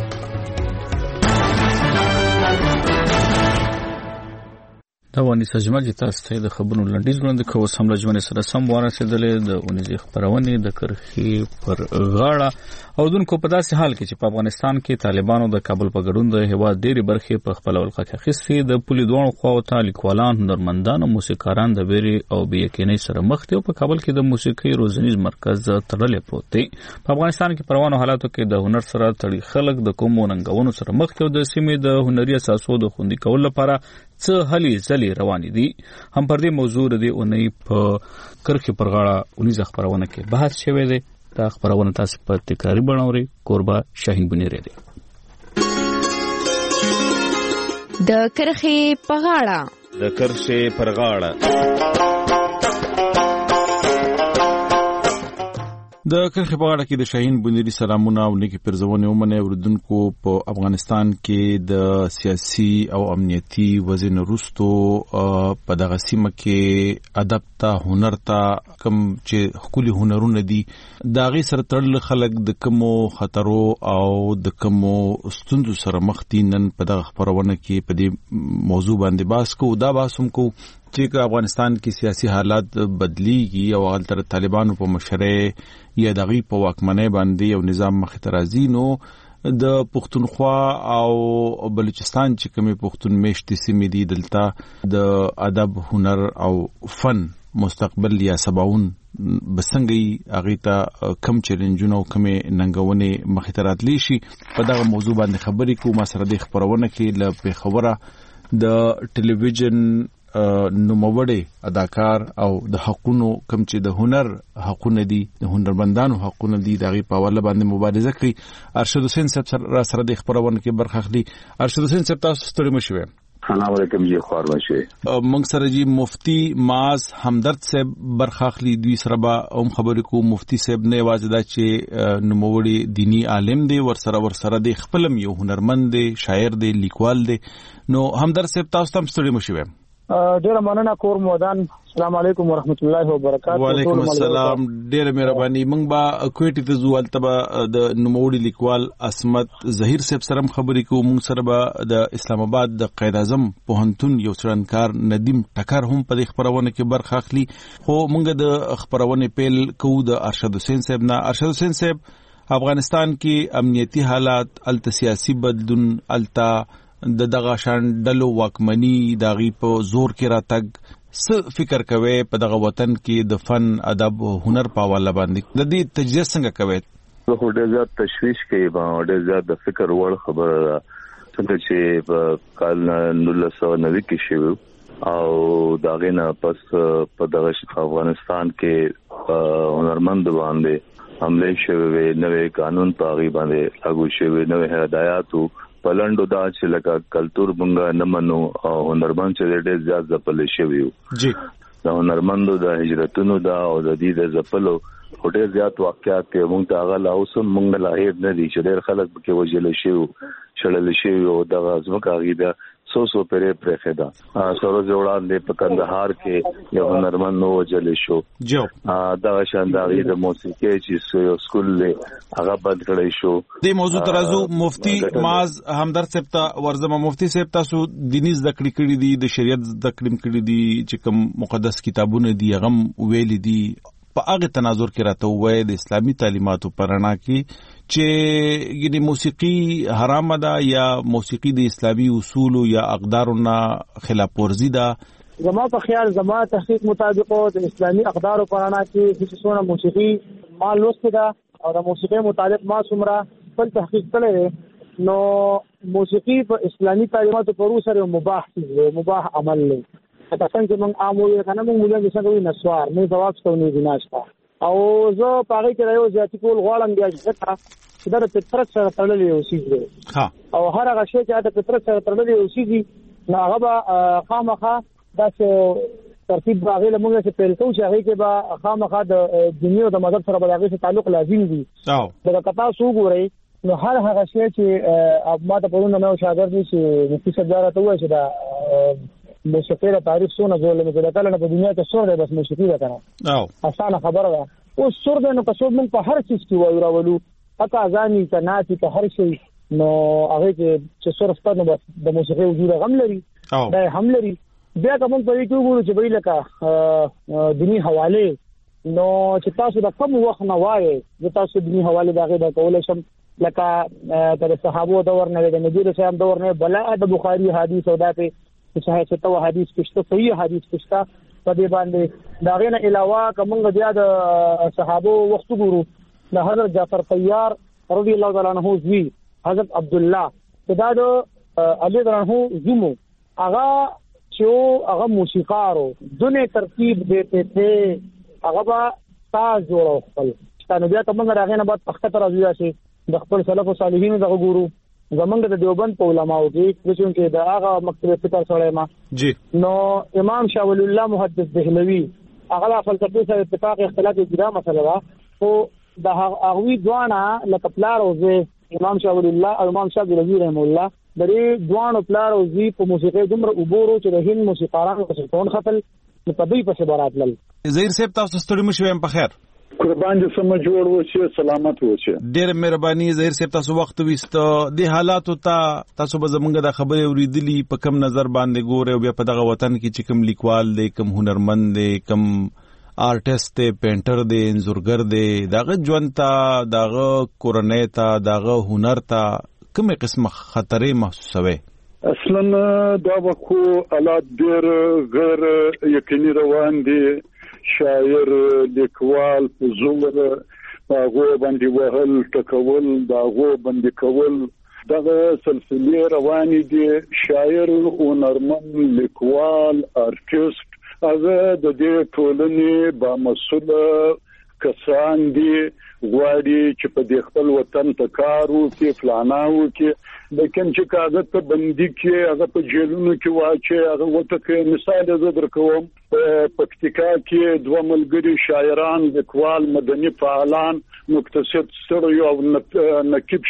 [SPEAKER 1] دا ونی سجمه چې تاسو ته د خبرونو لنډیز وړاندې کوو سم لجونه سره سم ورسېدلې د اونیزې خبرونه د کرخي پر غاړه او دونکو په داسې حال کې چې په افغانستان کې طالبانو د کابل په ګډون د هوا ډېری برخې په خپل ولقه کې خسي د پولي دوه خواو ته لیکوالان هنرمندان او موسیقاران د بیري او بیاکینې سره مخ دي او په کابل کې د موسیقي روزنیز مرکز تړلې پروت دی. په افغانستان کې پروانو حالاتو کې د هنر سره تړي خلک د کومو ننګونو سره مخ دي او د سیمې د هنري اساسو د خوندي کول لپاره څه هلي ځلې روان دي. هم پر دې موضوع د اونۍ په کرخي پر غاړه اونیز خبرونه کې بحث شوی دی. دا خبرونه تاسو په تکراری بڼوري قربا شاهین بنيره دي.
[SPEAKER 2] د کرخي په غاړه
[SPEAKER 6] د کرخي پر غاړه
[SPEAKER 4] د کرخي په غاړه کې د شاهین بنيري سلامونه او نیکی پرزونه ومنه اوردونکو په افغانستان کې د سیاسي او امنیتي وزن رستو په دغه سیمه کې ادب ته هنر ته کم چې خولي هنرونه دي دا غي سره تړل خلک د کومو خطرو او د کومو ستونزو سره مخ دي. نن په دغه خبرونه کې په دې موضوع باندې باس کو دا باسم کو چې افغانستان کې سیاسي حالات بدليږي او غلطه طالبانو په مشرۍ یا دغه په واکمنۍ باندې او نظام مخترازي نو د پښتونخوا او بلوچستان چې کومه پښتون میشتي سیمې دي دلته د ادب هنر او فن مستقبل یا سباون بسنګي اغه ته کم چیلنجونه او کم ننګونه مخترات لیشي په دغه موضوع باندې خبرې کوم سره د خبرونه کې ل په خبره د ټلویزیون نوموړی اداکار او د حقونو کم چې د هنر حقونه دي د هنرمندانو حقونه دي دغه په حواله باندې مبارزه کوي. ارشد حسین صاحب سره سره د خبرونه کې برخه اخلي. ارشد حسین صاحب تاسو ستړي مشوي.
[SPEAKER 12] سلام علیکم جی خوار بشه.
[SPEAKER 4] موږ سره جی مفتی معاذ همدرد صاحب برخه اخلي. دوی سره به هم خبرې کو. مفتی صاحب نه واځي دا چې نوموړی دینی عالم دی ور سره ور سره د خپلم یو هنرمند دی شاعر دی لیکوال دی. نو همدرد صاحب تاسو هم ستړي مشوي.
[SPEAKER 5] ډیره مننه کور مودان. السلام علیکم ورحمت الله وبرکاته.
[SPEAKER 4] وعلیکم السلام. ډیره مهرباني. موږ با کوټی ته زو التبه د نوموړي لیکوال اسمت ظهیر صاحب سره خبرې کوو. موږ سره به د اسلام آباد د قائد اعظم پوهنتون یو څرنکار ندیم ټکر هم په خبرونه کې برخه اخلي. خو موږ د خبرونه پیل کوو د ارشد حسین صاحب نه. ارشد حسین صاحب افغانستان کې امنیتي حالات الته سیاسي بدلون الته د دغه شان ډلو واکمنی داغي په زور کې راتګ څه فکر کوي په دغه وطن کې د فن ادب هنر په حواله باندې د دې تجزیه څنګه کوي؟
[SPEAKER 7] زه خو ډېر زیات تشویش کوي با ډېر زیات د فکر وړ خبره ده څنګه چې په کال نولس سوه نوي کې شوی او دا غینه پس په دغه افغانستان کې هنرمند باندې حمله شوی نوې قانون پاغي باندې لاګو شوی نوې هدایاتو پلندو دا چې لکه کلچر مونږه نه منو او هنرمند چې ډېر زیات ځپل شوی
[SPEAKER 4] جی
[SPEAKER 7] دا هنرمندو د هجرتونو دا او د دې د ځپلو ډېر زیات واقعات ته مونږ ته هغه لاوسم مونږ لا هیر نه دي چې ډېر خلک به وجل شي شړل شي او د غزمک هغه سو سو پرې پرخدا سره جوړان په کندهار کې یو هنرمند نو وجل شو
[SPEAKER 4] جو
[SPEAKER 7] دا شانداري د موسیقي چې سکول له هغه بند کړی شو
[SPEAKER 4] د موضوع ترازو مفتی ماز همدرد صاحب ته ورزمه مفتی صاحب تاسو دیني ذکر کړی دي د شریعت ذکر کړی دي چې کوم مقدس کتابونه دي غم ویل دي په هغه تناظر کې راته وای د اسلامي تعلیماتو پرانا کې چې ګینه موسیقي حرام ده یا موسیقي د اسلامي اصول یا اقدارونو خلاف ورزي ده
[SPEAKER 5] زما په خیال زما تحقیق مطابق د اسلامي اقدارو پرانا کې چې څونه موسیقي مال لوست ده او د موسیقي متعلق ما څومره خپل تحقیق کړی نو موسیقي په اسلامي تعلیماتو پر سره مباح دي مباح عمل دی تا څنګه موږ عامو یو کنه موږ ولې څنګه وي نسوار نه ثواب ستونی دیناشتا او زه پاره کې رايو ځاتې کول غواړم بیا چې دا د فطرت سره تړلې اوسېږي
[SPEAKER 4] ها
[SPEAKER 5] او هر هغه شی چې د فطرت سره تړلې اوسېږي نو هغه خامخا دا چې ترتیب باغې له موږ څخه پیل کوو چې هغه کې به خامخا د دنیا او د مذهب سره به هغه تعلق لازم دي
[SPEAKER 4] او
[SPEAKER 5] دا کتا سو ګورئ نو هر هغه شی چې ما ته پرونه نو شاګرد دي چې مفتی صاحب راته وایي چې دا موسیقي د تاریخ څونه جوړ لمه د کله په دنیا کې سور دی بس موسیقي ده کنه
[SPEAKER 4] او
[SPEAKER 5] اسانه خبره ده او سور دی نو که څو موږ په هر څه کې وایو راولو اته ځاني کناتی په هر شي نو هغه کې چې سور ستنه بس د موسیقي وجود غم لري دا هم لري بیا کوم په یو کې ګورو چې بری لکه دینی حواله نو چې تاسو د کوم وخت نه وایي چې تاسو دینی حواله دغه د کول شم لکه د صحابو دور نه د نبی رسول الله دور نه بل د بخاری حدیث او دته صحیح ستو حدیث پښته صحیح حدیث پښته په دې باندې دا غینه علاوه کومه بیا د صحابه وخت ګورو د حضرت جعفر طیار رضی الله تعالی عنہ زوی حضرت عبد الله دا د علی رضی زمو هغه چې هغه موسیقارو دونه ترتیب دیتے تھے هغه با ساز جوړو خپل ستانه بیا کومه راغینه بعد پخته راځي شي د خپل سلف او صالحین دغه ګورو زمونږ د دیوبند په علماو کې چې دا هغه مکتب فکر سره ما
[SPEAKER 4] جی
[SPEAKER 5] نو امام شاه ولی الله محدث دهلوی هغه فلسفي سره اتفاق اختلاف اجرا مسله وا او د هغوی دوانه لکه پلار او زه امام شاه ولی الله او امام شاه رضی رحم الله درې دوانو پلار او زی په موسیقي دومره وګورو چې د هند موسیقارانو په څون خپل په دې په سبارات لل
[SPEAKER 4] زهیر صاحب تاسو ستړي مشوم په خیر
[SPEAKER 8] قربان دې سم جوړ و چې سلامت و چې
[SPEAKER 4] ډېر مهرباني زهیر صاحب تاسو وخت وست د حالاتو ته تاسو به زمونږ د خبرې اوریدلی په کم نظر باندې ګوره او بیا په دغه وطن کې چې کم لیکوال دی کم هنرمند دی کم آرټیست دی پینټر دی انځورګر دی دغه ژوند ته دغه کورنۍ ته دغه هنر ته کومه قسمه خطرې محسوسوي
[SPEAKER 8] اصلا دا وکو حالات ډېر غیر یقیني روان دي شاعر لیکوال زور هغه باندې وهل ټکول دا هغه باندې کول دغه سلسله روانې دي شاعر او هنرمند لیکوال آرټیست هغه د دې ټولنې با مسؤل کسان دي غواړي چې په دې خپل وطن ته کار وکړي فلاناو کې لیکن چې کاغذ ته بندي کې هغه په جیلونو کې واچي هغه وته کې مثال زه درکوم په پکتیکا کې دوه ملګري شاعران لیکوال مدني فعالان مقتصد سره یو نقیب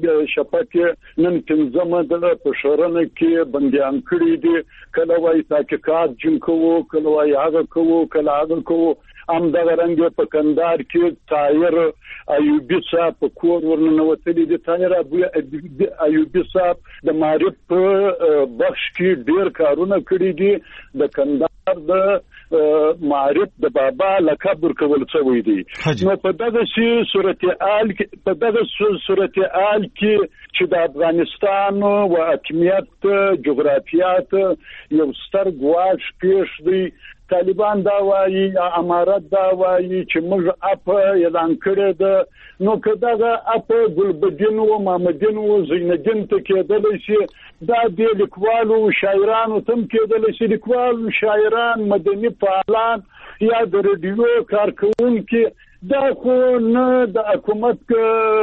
[SPEAKER 8] شپکه نن تنظیم د پښورنه کې بنديان کړی دي کله وایي تحقیقات جن کوو کله وایي هغه کوو کله هغه کوو ام دغه رنګ په کندهار کې طاهر ایوبی صاحب په کور ورننوتلی دي طاهر ایوبی صاحب د معرف په بخش کې ډیر کارونه کړی دي د کندهار د معرف د بابا لقب ورکول شوی دی نو په دغه شی صورتحال کې په دغه صورتحال کې چې د افغانستان او حکمیت جغرافیات یو ستر ګواښ پیښ دی طالبان دا وایي امارت دا وایي چې موږ اپ اعلان کړی ده نو که دغه اپ ګلبدین او محمدین او زینالدین ته کېدلی شي دا د لیکوالو شاعرانو تم کېدلی شي لیکوال شاعران مدني فعالان یا د رادیو کارکونکي دا خو نه د حکومت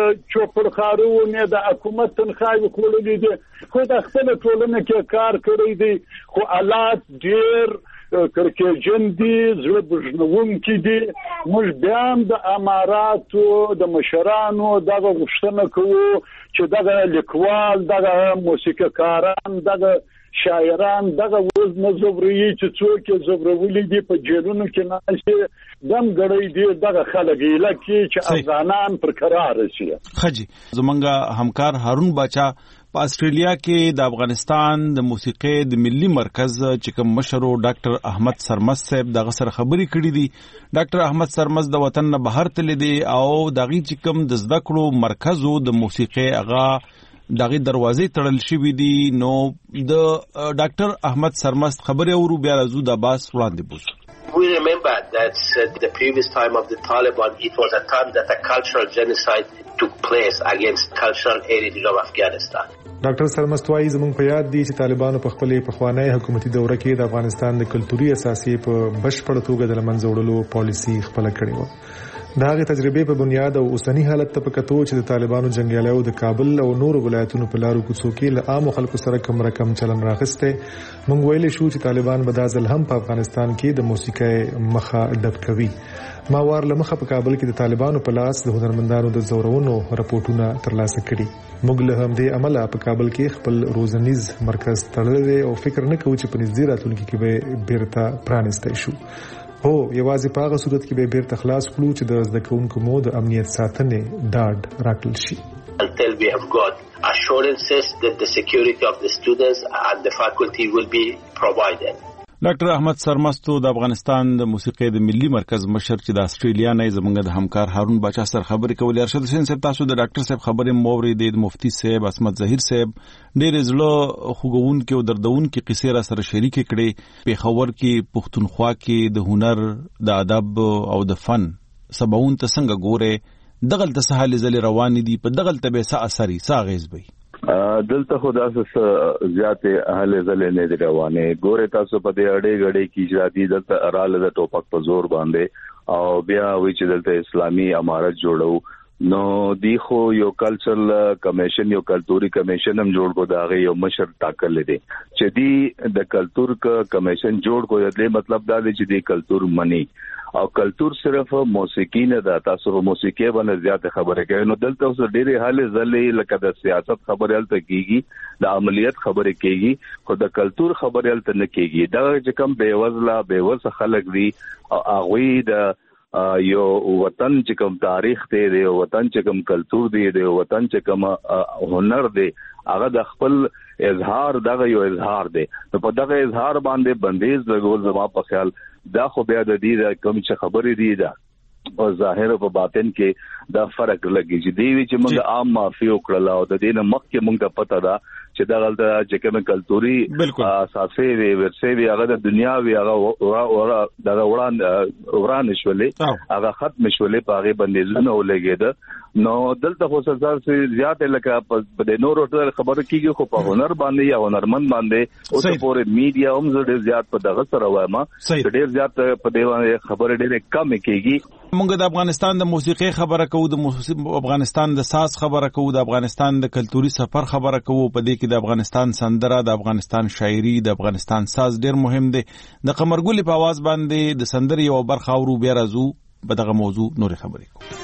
[SPEAKER 8] چوپړخارو نه د حکومت تنخواه کولې دي خو د خپل ټولنه کې کار کړی دی خو حالات ډیر کرکجن دي زړه بجنونکي دي موږ بیا هم د اماراتو د مشرانو دغه غوښتنه کوو چې دغه لیکوال دغه موسیقیکاران دغه شاعران دغه وز نه زبري چې څوک یې زبرولي دي په جیلونو کې ناشې دم غړي دي دغه خلک یې لکه چې افغانان پر قرار شي.
[SPEAKER 4] خجی زمونږه همکار هارون باچا په استرالیا کې د افغانستان د موسیقي د ملي مرکز چې کوم مشر ډاکټر احمد سرمس صاحب دغه سره خبرې کړې دي. ډاکټر احمد سرمس د وطن نه بهر تللی دی او دغه چې کوم د زده کړو مرکز د موسیقي هغه دغه دروازې تړل شوې دي نو د ډاکټر احمد سرمست خبرې اورو بیا راځو د باس وړاندې بوزو.
[SPEAKER 9] We remember that uh, the previous time of the Taliban, it was a time that a cultural genocide took place against cultural heritage of Afghanistan.
[SPEAKER 10] ډاکټر سرمستوایی زموږ په یاد دي چې طالبانو په خپلې پخوانی حکومتي دوره کې د افغانستان د کلتوري اساسي په بشپړ توګه د لمنځه وړلو پالیسي خپل کړې و. دا غي تجربه په بنیاد او اوسنی حالت ته پکتو چې د طالبانو جنگیالیو د کابل او نورو ولایتونو په لارو کوڅو کې له عام خلکو سره کم رقم چلن راغسته مونږ ویلې شو چې طالبان به د ځل هم په افغانستان کې د موسیقي مخه ډب کوي. ما وار لمخه په کابل کې د طالبانو په لاس د هنرمندانو د زورونو راپورټونه ترلاسه کړي. موږ له همدې عمله په کابل کې خپل روزنیز مرکز تړلی او فکر نه کوو چې په نږدې راتلونکي کې به بیرته پرانیستی شو. هو یوازې په هغه صورت کې به بیرته خلاص کړو چې د زده کوونکو مو د امنیت ساتنې ډاډ راکړل شي.
[SPEAKER 9] Until we have got assurances that the security of the students and the faculty will be provided.
[SPEAKER 4] ډاکټر احمد سرمستو د افغانستان د موسیقي د ملي مرکز مشر چې د استرالیا نه زمونږ د همکار هارون باچا سره خبرې کولې. ارشد حسین صاحب تاسو د ډاکټر صاحب خبرې موري د مفتی صاحب عصمت ظاهر صاحب ډېر زړه خوګون کې او دردون کې قصې را سره شریک کړي. په خبر کې پښتونخوا کې د هنر د ادب او د فن سباون ته څنګه ګوره دغل ته سهال زل روان دي په دغل ته به څه اثر څه غیز وي
[SPEAKER 7] دلته خدا سره زیاته اهل زلې نه دی روانه ګوره تاسو په دې اړې غړې کې اجرادي دلته اراله د ټوپک په زور باندې او بیا وی چې دلته اسلامي امارت جوړو نو دی خو یو کلچرل کمیشن یو کلتوري کمیشن هم جوړ کو دا غي یو مشر ټاکل دي چې دی د کلتور کمیشن جوړ کو دې مطلب دا دی چې دی کلتور منی او کلتور صرف موسیقي نه ده. تاسو موسیقي باندې زیاته خبره کوي نو دلته اوس ډېری حالې زلې لکه د سیاست خبره الته کیږي د عملیات خبره کیږي خو د کلتور خبره الته نه کیږي. دا چې کوم بیوزله بیوس خلک دي او هغه د یو وطن چې کوم تاریخ دی دی وطن چې کوم کلتور دی دی وطن چې کوم هنر دی هغه د خپل اظهار دغه یو اظهار دی نو په دغه اظهار باندې بندیز لګول زما په خیال دا خو بیا د دې د کوم څه خبرې دي دا او ظاهر په باطن کې دا فرق لګي چې دی چې موږ عام معافي وکړل او د دې نه مخکې موږ ته پته ده چې دا غلطه چې کوم کلتوري اساسي وي ورسې وي هغه د دنیا وی هغه ورا دا وران وران شولې هغه ختم شولې په هغه باندې زنه ولګید نو دلته خو څه زیات لکه په د نورو ټول خبره کیږي خو په هنر باندې یا هنرمند باندې او ته پورې میډیا هم زړه زیات په دغه سره وایم ډېر زیات په دیوانه خبره ډېر کم کیږي.
[SPEAKER 4] موږ د افغانستان د موسیقي خبره کوو د افغانستان د ساز خبره کوو د افغانستان د کلتوري سفر خبره کوو په دې کې د افغانستان سندره د افغانستان شاعري د افغانستان ساز ډېر مهم دی. د قمرګل په आवाज باندې د سندرې یو برخه اورو بیا راځو په دغه موضوع نور خبرې کوو.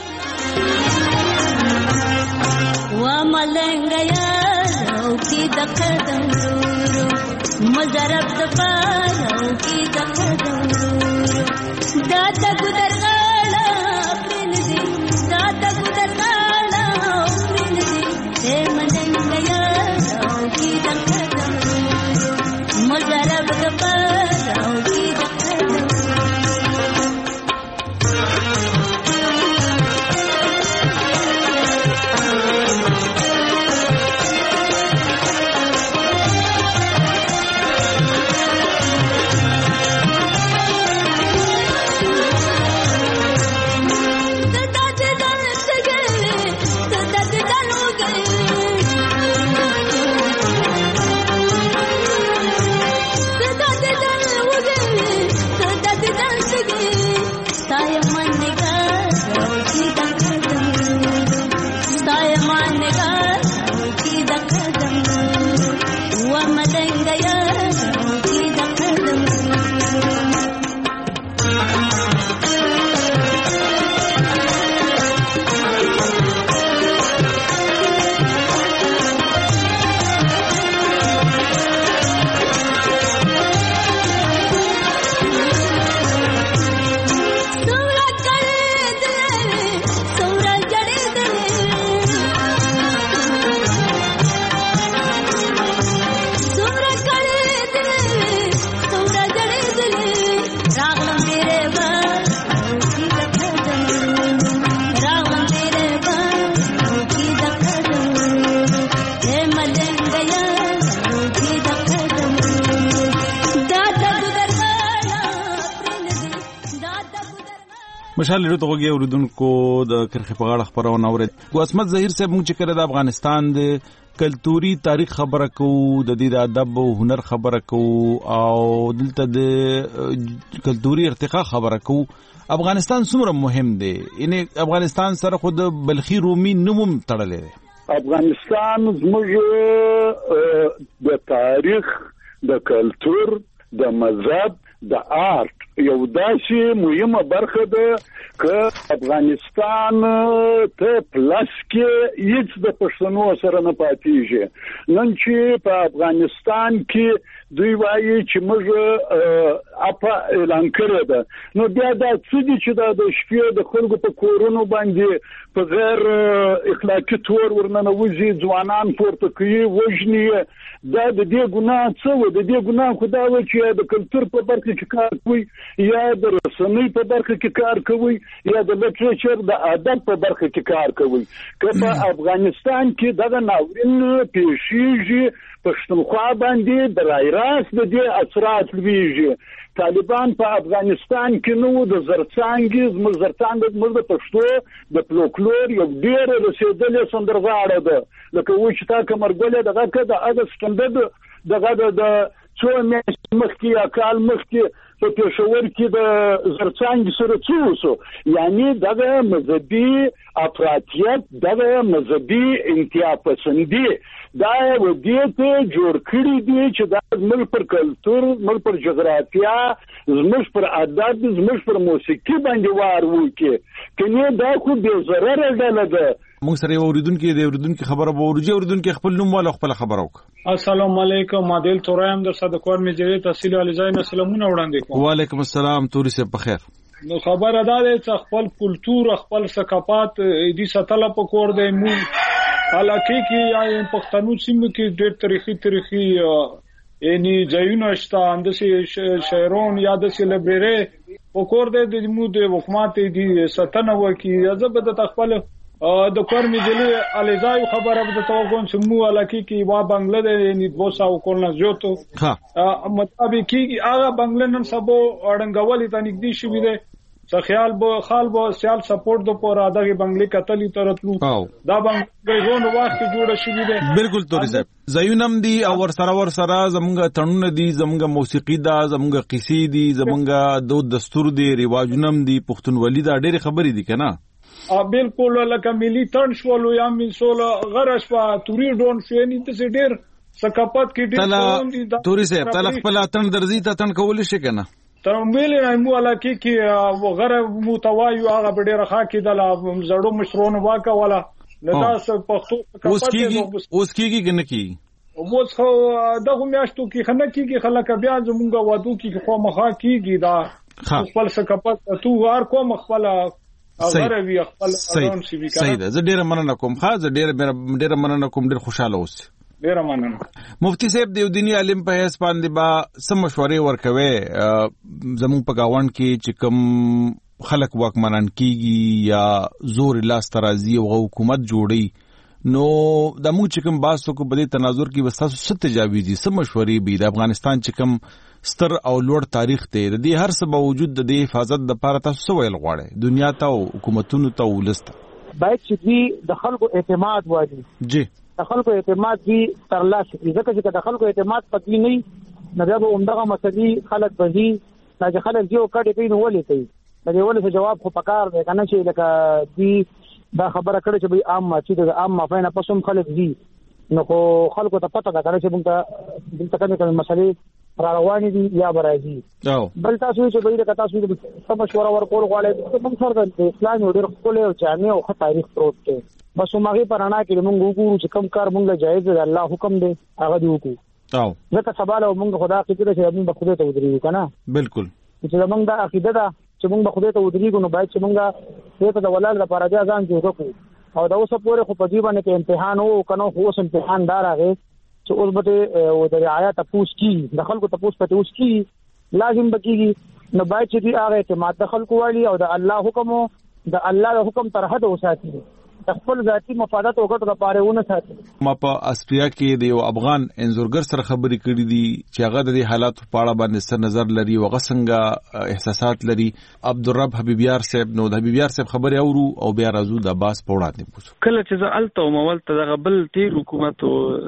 [SPEAKER 23] وا ملنګ یارو کی د قدم ورو مزرب د پارو کی د قدم ورو دا د ګدرغالا پرن دي دا د ګدرغالا پرن دي اے ملنګ یارو کی د قدم ورو مزرب د پارو کی د قدم
[SPEAKER 4] مشال لري توګه اوردونکو د کرخه په غاړه خبرونه اورید واسمت ظهیر صاحب موږ چې کړه د افغانستان د کلتوري تاریخ خبره کوو د دې د ادب او هنر خبره کوو او دلته د کلتوري ارتقا خبره کوو افغانستان څومره مهم دی ان افغانستان سره خود بلخي رومي نوم تړلې دی
[SPEAKER 8] افغانستان زموږ د تاریخ د کلتور د مذهب د آرت یو داسې مهمه برخه ده که افغانستان ته پلس کې هیڅ د پښتنو سره نه پاتېږي نن چې په افغانستان کې دوی وایي چې موږ اپا اعلان کړی ده نو بیا دا څه دي چې دا د شپې د خلکو په کورونو باندې په غیر اخلاقي تور ورننوځي ځوانان پورته کوي وژني دا د دې ګناه څه و د دې ګناه خو دا و چې د کلتور په برخه کې کار کوي یا د رسنۍ په برخه کې کار کوي یا د لټریچر د ادب په برخه کې کار کوي که په افغانستان کې دغه ناورین پیښیږي پښتونخوا باندې د رای راست د دې اثرات لویږي طالبان په افغانستان کې نو د زرڅانګي زموږ زرڅانګ زموږ د پښتو د فلکلور یو ډېر رسیدلې سندرغاړه ده لکه و چې تا کمرګله دغه کده اګه ستندد دغه د څو میاشتې مخکې یا کال مخکې په پېښور کې د زرڅانګ سره څوسو یعنی دغه مذهبي افراطیت دغه مذهبي انتها پسندي دا و دې ته جوړ کړی دی چې دا زموږ پر کلتور زموږ پر جغرافیا زموږ پر ادب زموږ پر موسیقي باندې وار وکړي کني دا خو به ضرر ډله ده
[SPEAKER 4] موږ سره اوریدونکو د اوریدونکو خبره به ورجه اوریدونکو خپل نوم ولا خپل خبره وک
[SPEAKER 11] السلام علیکم مادل تورایم در صدقور میجری تحصیل علی زین سلامونه وړاندې کوم
[SPEAKER 4] وعلیکم السلام توري سه په خیر
[SPEAKER 11] نو خبره ده چې خپل کلتور خپل ثقافت دې ساتل په کور دی مو حالکه کې یا پښتنو سیمه کې ډېر تاریخي تاریخي یعنی ځایونه شته اندسي شهرون یا د سلیبرری په کور دی د مو د حکومت دې ستنه وکي زبد خپل د کور میجلی الیزای خبره به توګون چې مو علاقه کې وا بنگله د یعنی دو سو کولنه جوړو ها مطابق کې هغه بنگله نن سبو اړنګولې ته نږدې شوې ده څه خیال به خال به سیال سپورټ د پور اداګي بنگلي کتلی ترتلو دا بنگلي غون وخت جوړ شوې ده
[SPEAKER 4] بالکل توري صاحب زینم دی او ور سره ور سره زمونږ تړون دي زمونږ موسیقي دا زمونږ قصې دي زمونږ دود دستور دي رواجونم دي پښتونولي دا ډېر خبرې دي کنه
[SPEAKER 11] ا بالکل لکه ملي تن شولو یا میسول غرش وا توري ډون شوې نه ته ډېر ثقافت کې
[SPEAKER 4] ډېر توري صاحب تل خپل اتن درځي ته تن کول شي کنه
[SPEAKER 11] ترمبل مو علاقه کې وغره متوایو هغه ډېر ښه کېدل زړو مشرون واکه ولا لداس پښتو
[SPEAKER 4] اوس کېږي اوس کېږي کنه کی
[SPEAKER 11] اوس خو دغه میاشتو کې خنه کېږي خلک بیا زمونږ وادو کې خو مخه کېږي دا خپل ثقافت تو هر کوم خپل اغه وی خپل اړون شي وکړه
[SPEAKER 4] صحیح ده زه ډېر مننه کوم خاص ډېر ډېر مننه کوم ډېر خوشاله اوس
[SPEAKER 11] ډیر مننه
[SPEAKER 4] مفتی صاحب د دینی عالم په هیڅ باندې با سم مشورې ورکوي زموږ په گاوند کې چې کوم خلک واکمنان کیږي یا زور لاس ترازی او حکومت جوړي نو د موږ چې کوم باسو کو بلې تناظر کې وساسو ست تجاویزي سم مشورې به د افغانستان چې کوم ستر او لوړ تاریخ ته د دې هر څه باوجود د دې حفاظت د لپاره تاسو ویل غواړي دنیا ته او حکومتونو ته ولسته
[SPEAKER 5] باید چې د خلکو اعتماد واجی
[SPEAKER 4] جی
[SPEAKER 5] د خلکو اعتماد دی ترلاسه ځکه چې د خلکو اعتماد پکې نه نه بیا به عمدغه مسلې خلک بهي چې خلک یو کډې کوي نو ولې کوي د دې ولې جواب خو پکار دی کنه چې لکه دی دا خبره کړې چې به عام چې د عام مافینه پسوم خلک دي نو خو خلکو ته پته ده چې موږ دلته کومه مسلې را روانې دي یا برازي بل تاسو چې به د تاسو د سم مشوره ورکول غواړئ موږ سره د اسلام یو ډېر خپل او جامع او ښه تاریخ پروت دی بس ماغي پرانا کې موږ وګورو چې کوم کار موږ جایز دی الله حکم دی هغه دی وکړو
[SPEAKER 4] او
[SPEAKER 5] ځکه سباله موږ خدا عقیده چې موږ خدای ته ودرېږو کنه
[SPEAKER 4] بالکل
[SPEAKER 5] چې موږ دا عقیده ده چې موږ خدای ته ودرېږو نو باید چې موږ ته د ولال لپاره ځان جوړ کړو او دا اوس پورې خو په دې باندې کې امتحان وو کنه خو اوس امتحان دار هغه چې اوس به او د رعایت تاسو کی د خلکو تاسو پته اوس کی لازم بکیږي نو باید چې دی هغه اعتماد د خلکو والی او د الله حکم د الله د حکم تر حد وساتي خپل ذاتی مفادات او ګټو لپاره ونه ساتي
[SPEAKER 4] ما په استریا کې د یو افغان انزورګر سره خبرې کړې دي چې هغه د حالاتو په اړه باندې سر نظر لري او غسنګ احساسات لري عبدالرب حبیبیار صاحب نو د حبیبیار صاحب خبرې اورو او بیا راځو د باس په وړاندې پوښتنه
[SPEAKER 14] کله چې زه الته مول ته د غبل تیر حکومت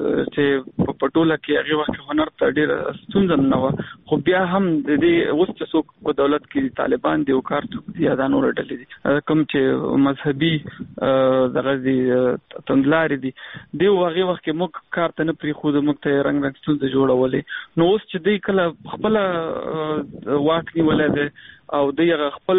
[SPEAKER 14] چې په پټوله کې هغه وخت هنر ته ډېر ستونزه نه و خو بیا هم د دې اوس چې څوک په دولت کې طالبان دی او کارت دی دا نور ډلې دي کوم چې مذهبي دغه دي تندلاري دي دی هغه وخت کې موږ کار ته نه پری خو د موږ ته رنگ رنگ ستونزې جوړولې نو اوس چې دی کله خپل واک نیولای دی او دی خپل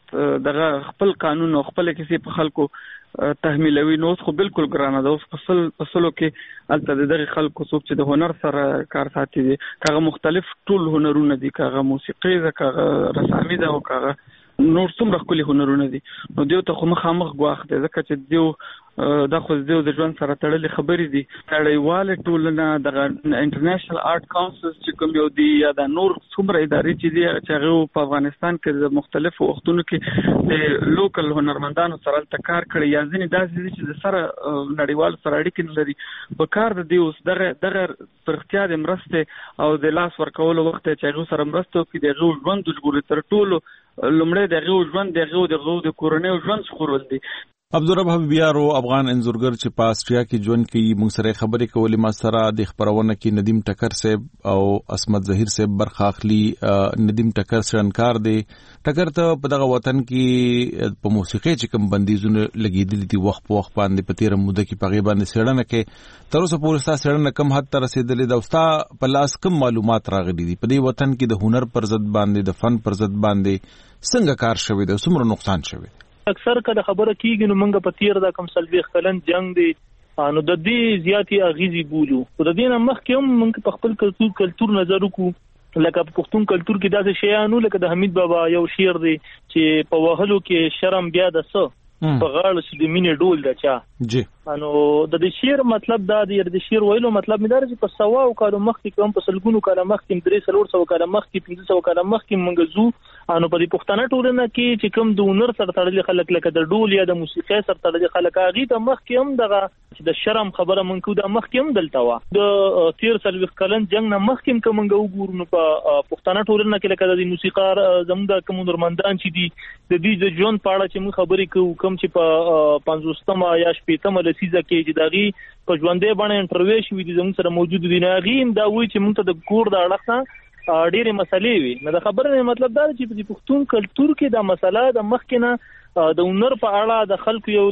[SPEAKER 14] دغه خپل قانون او خپل کیسې په خلکو تحمیلوي نو خو بالکل ګرانه ده اوس فصل فصلو کې الته دغه خلکو څوک چې د هنر سره کار ساتي دي کاغه مختلف ټول هنرونه دي کاغه موسیقي ده کاغه رسامي ده او کاغه نور څومره خپل هنرونه دي نو دیو ته خو مخامخ غواخ دی ځکه چې دیو دا خو دیو د ژوند سره تړلې خبرې دي نړیواله ټولنه د انټرنیشنل آرټ کونسل چې کوم یو دی یا د نور څومره ادارې چې دي چې هغه په افغانستان کې د مختلفو وختونو کې د لوکل هنرمندانو سره تکار کړي یا ځینې داسې چې د سره نړیوال سره اړیکې لري په کار د دیو دغه دغه پرختیا د مرسته او د لاس ورکولو وخت چې هغه سره مرسته کوي د ژوند د ژغوري تر ټولو لمړی دغه ژوند دغه دغه د کورونی ژوند خورل دي
[SPEAKER 4] عبدالرب حبیبیارو افغان انزورګر چې په استریا کې ژوند کوي موږ سره خبرې کولې ما سره د خبرونه کې ندیم ټکر صاحب او اسمت ظهیر صاحب برخه اخلي ندیم ټکر شنکار دی ټکر ته په دغه وطن کې په موسیقي چې کوم بندیزونه لګیدلې دي وخت په وخت باندې په تیر موده کې په غیبانه سړنه کې تر اوسه پورې ستا سړنه کم حد ته رسیدلې دا اوستا په لاس کم معلومات راغلي دي په دې وطن کې د هنر پر ضد باندې د فن پر ضد باندې څنګه کار شوی دی څومره نقصان شوی
[SPEAKER 15] اکثر کله خبره کیږي نو موږ په تیر دا کم سلويخ کلن جنگ دی نو د دې زیاتی اغیزي بولو خو د دې نه مخکې هم موږ په خپل کلتور کلتور نظر وکړو لکه په پښتون کلتور کې داسې شیانو لکه د حمید بابا یو شعر دی چې په وهلو کې شرم بیا د څه په غاړه چې د مینې ډول د چا
[SPEAKER 4] جی
[SPEAKER 15] نو د دې شعر مطلب دا دی د شعر ویلو مطلب مې دا چې په سوا او کالو مخکې کوم په سلګونو کاله مخکې درې سلور سو کاله مخکې پنځه سو کاله مخکې موږ زو انو په دې پښتنه ټولنه کې چې کوم د هنر سره تړلي خلک لکه د ډول یا د موسیقي سره تړلي خلک هغه د مخکې هم دغه چې د شرم خبره مونږ کو د مخکې هم دلته وا د تیر سلويخ کلن جنگ نه مخکې کوم موږ وګورو نو په پښتنه ټولنه کې لکه د موسیقار زموږ د کوم هنرمندان چې دي د دې د ژوند په اړه چې موږ خبرې کوو کوم چې په پنځوستمه یا شپږمه لسیزه کې چې دغه په ژوندې باندې انټرویو شوې دي زموږ سره موجود دي نه غیم دا وایي چې موږ ته د کور د اړخ ډېرې مسلې وي نو د خبرې مطلب دا چې په پښتون کلتور کې دا مسله د مخکنه د هنر په اړه د خلکو یو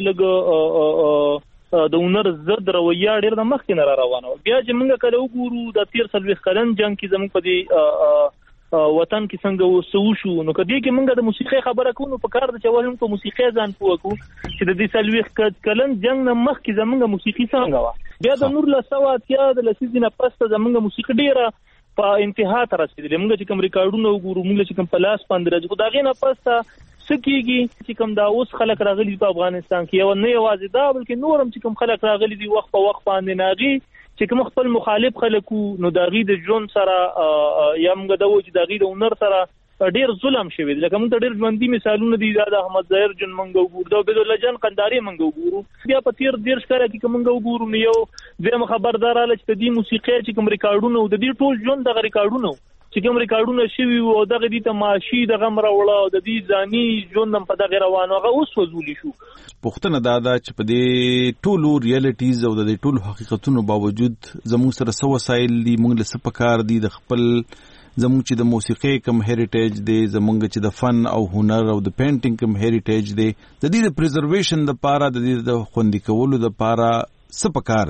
[SPEAKER 15] لګ د هنر زد رویه ډېر د مخکنه را روانه بیا چې موږ کله وګورو د تیر سلويخ کلن جنگ کې زموږ په دې وطن کې څنګه وسو شو نو کدی کې موږ د موسیقي خبره کوو په کار د چوالم په موسیقي ځان پوکو چې د دې سلويخ کلن جنگ نه مخکې زموږ موسیقي څنګه و بیا د نور لسوا اتیا د لسیزې نه پس زموږ موسیقي ډیره په انتها ته رسیدلې موږ چې کوم ریکارډونه وګورو موږ چې کوم پلاس باندې راځو دا غي نه پسته سکیږي چې کوم دا اوس خلک راغلي په افغانستان کې یو نه یوازې دا بلکې نورم چې کوم خلک راغلي دي وخت په وخت باندې ناغي چې کوم خپل مخالف خلکو نو دا غي د ژوند سره یا موږ دا و چې دا غي د هنر سره ډیر ظلم شوی لکه موږ ډیر ژوندۍ مثالونه دي د احمد ظاهر جن منګو ګور دا عبد الله جان قنداري منګو ګورو بیا په تیر ډیر ښکارا کې کوم ګورو نو یو دغه خبردار اله چې د موسیقي چې کوم ریکارډونه او د دې ټول ژوند د ریکارډونو چې کوم ریکارډونه شوی او دغه دي ته ماشي دغه مروړه او د دې ځاني ژوند په دغه روانو هغه اوس وزولي شو
[SPEAKER 4] پښتنه دا دا چې په دې ټولو ریالټیز او د دې ټولو حقیقتونو باوجود زموږ سره سو وسایل دي موږ له سپکار دي د خپل زموږ چې د موسیقي کم هریټیج دی زموږ چې د فن او هنر او د پینټینګ کم هریټیج دی د دې د پریزرویشن د پاره د دې د خوندي کولو د پاره څه پکار دي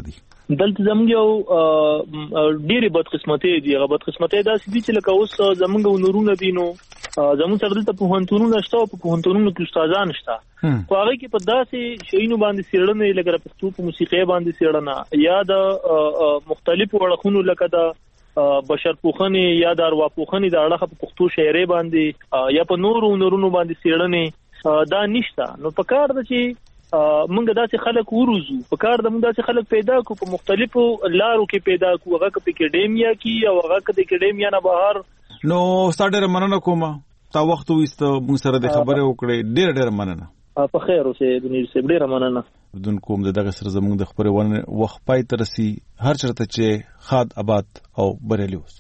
[SPEAKER 15] دلته زموږ یو ډېرې بدقسمتۍ دي. هغه بدقسمتۍ داسې دي چې لکه اوس زموږ ونورونه دي نو زموږ سره دلته پوهنتونونه شته او په پوهنتونونو کې استادان شته، خو هغې کې په داسې شیانو باندې څېړنې لکه د پښتو په موسیقۍ باندې څېړنه یا د مختلفو اړخونو لکه د بشرپوهنې یا د ارواپوهنې د اړخه په پښتو شاعرۍ باندې یا په نورو هنرونو باندې څېړنې دا نشته. نو په کار ده چې مونږ داسې خلک وروزو، په کار ده مونږ داسې خلک پیدا کړو په مختلفو لارو کې پیدا کړو، هغه که په اکیډیمیا کې او هغه که د اکیډیمیا نه بهر.
[SPEAKER 4] نو ستا ډېره مننه کوم تا وخت وایسته مونږ سره د خبرې وکړې، ډېره ډېره مننه.
[SPEAKER 15] په خیر اوسې دنیر صاحب، ډېره مننه.
[SPEAKER 4] بدون کوم د دغه سره زموږ د خبرې وخت پای ته رسي، هر چېرته چې ښاد آباد او بریالي اوسي.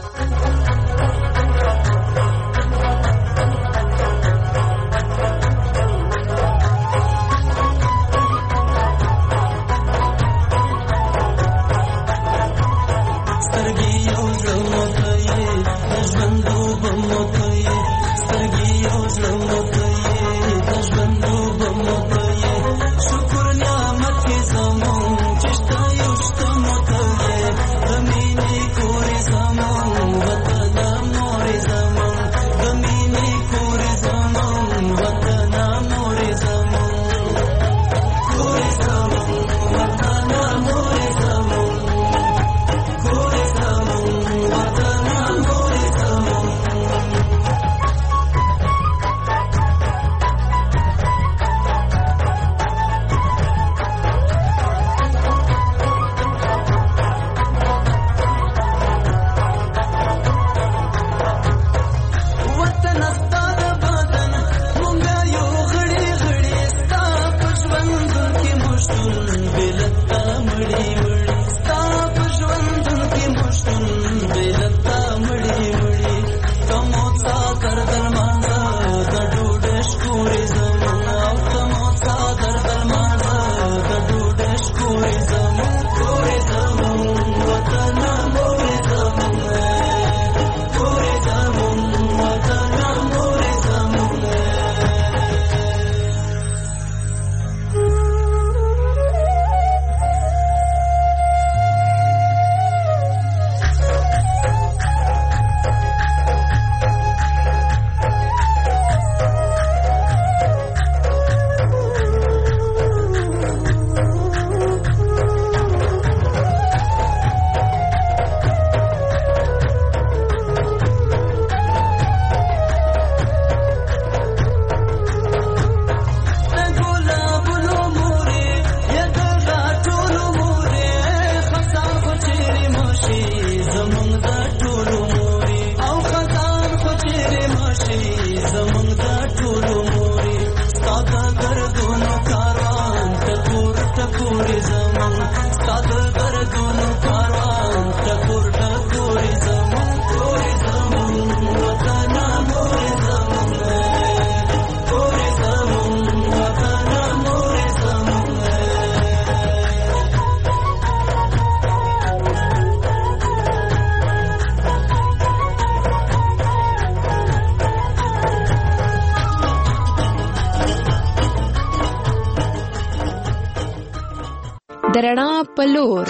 [SPEAKER 2] درنا پلور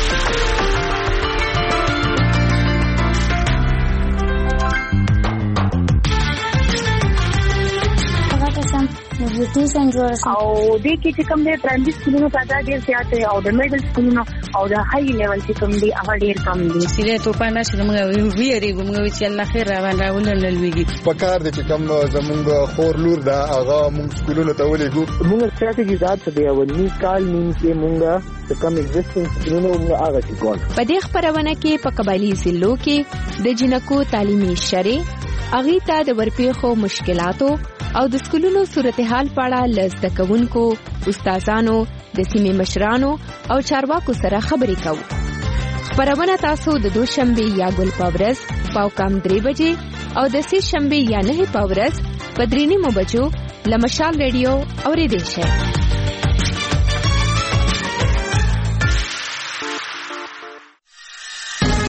[SPEAKER 16] ډیوټي سنجور او د کې چې کوم د پرایمري سکولونو تعداد ډیر زیات دی او د میډل سکولونو او د هاي لیول چې کوم دی هغه ډیر کم دی.
[SPEAKER 17] سیده تو پانا چې موږ ویری موږ چې الله خیر روان راولل لويږي
[SPEAKER 18] په کار دي چې کوم زمونږ خور لور دا هغه موږ سکولونو ته ولېګو.
[SPEAKER 5] موږ ستراتیژي ذات دی اولنی کال کې موږ کوم ایگزیسټنس سکولونو موږ هغه چې ګول.
[SPEAKER 2] په دې خبرونه کې په قبایلی ضلعو کې د جنکو تعلیمي شرې اغي ته د ورپېخو مشکلاتو او د سکولونو صورتحال په اړه لږ کوونکو استادانو د سیمې مشرانو او چارواکو سره خبرې کوو. خبرونه تاسو د دوشنبه یا ګل پاورز پاو کم درې بجې او د سې شنبه یا نه پاورز په درې نیمو بجو لمشال ریډیو اورېدل شي.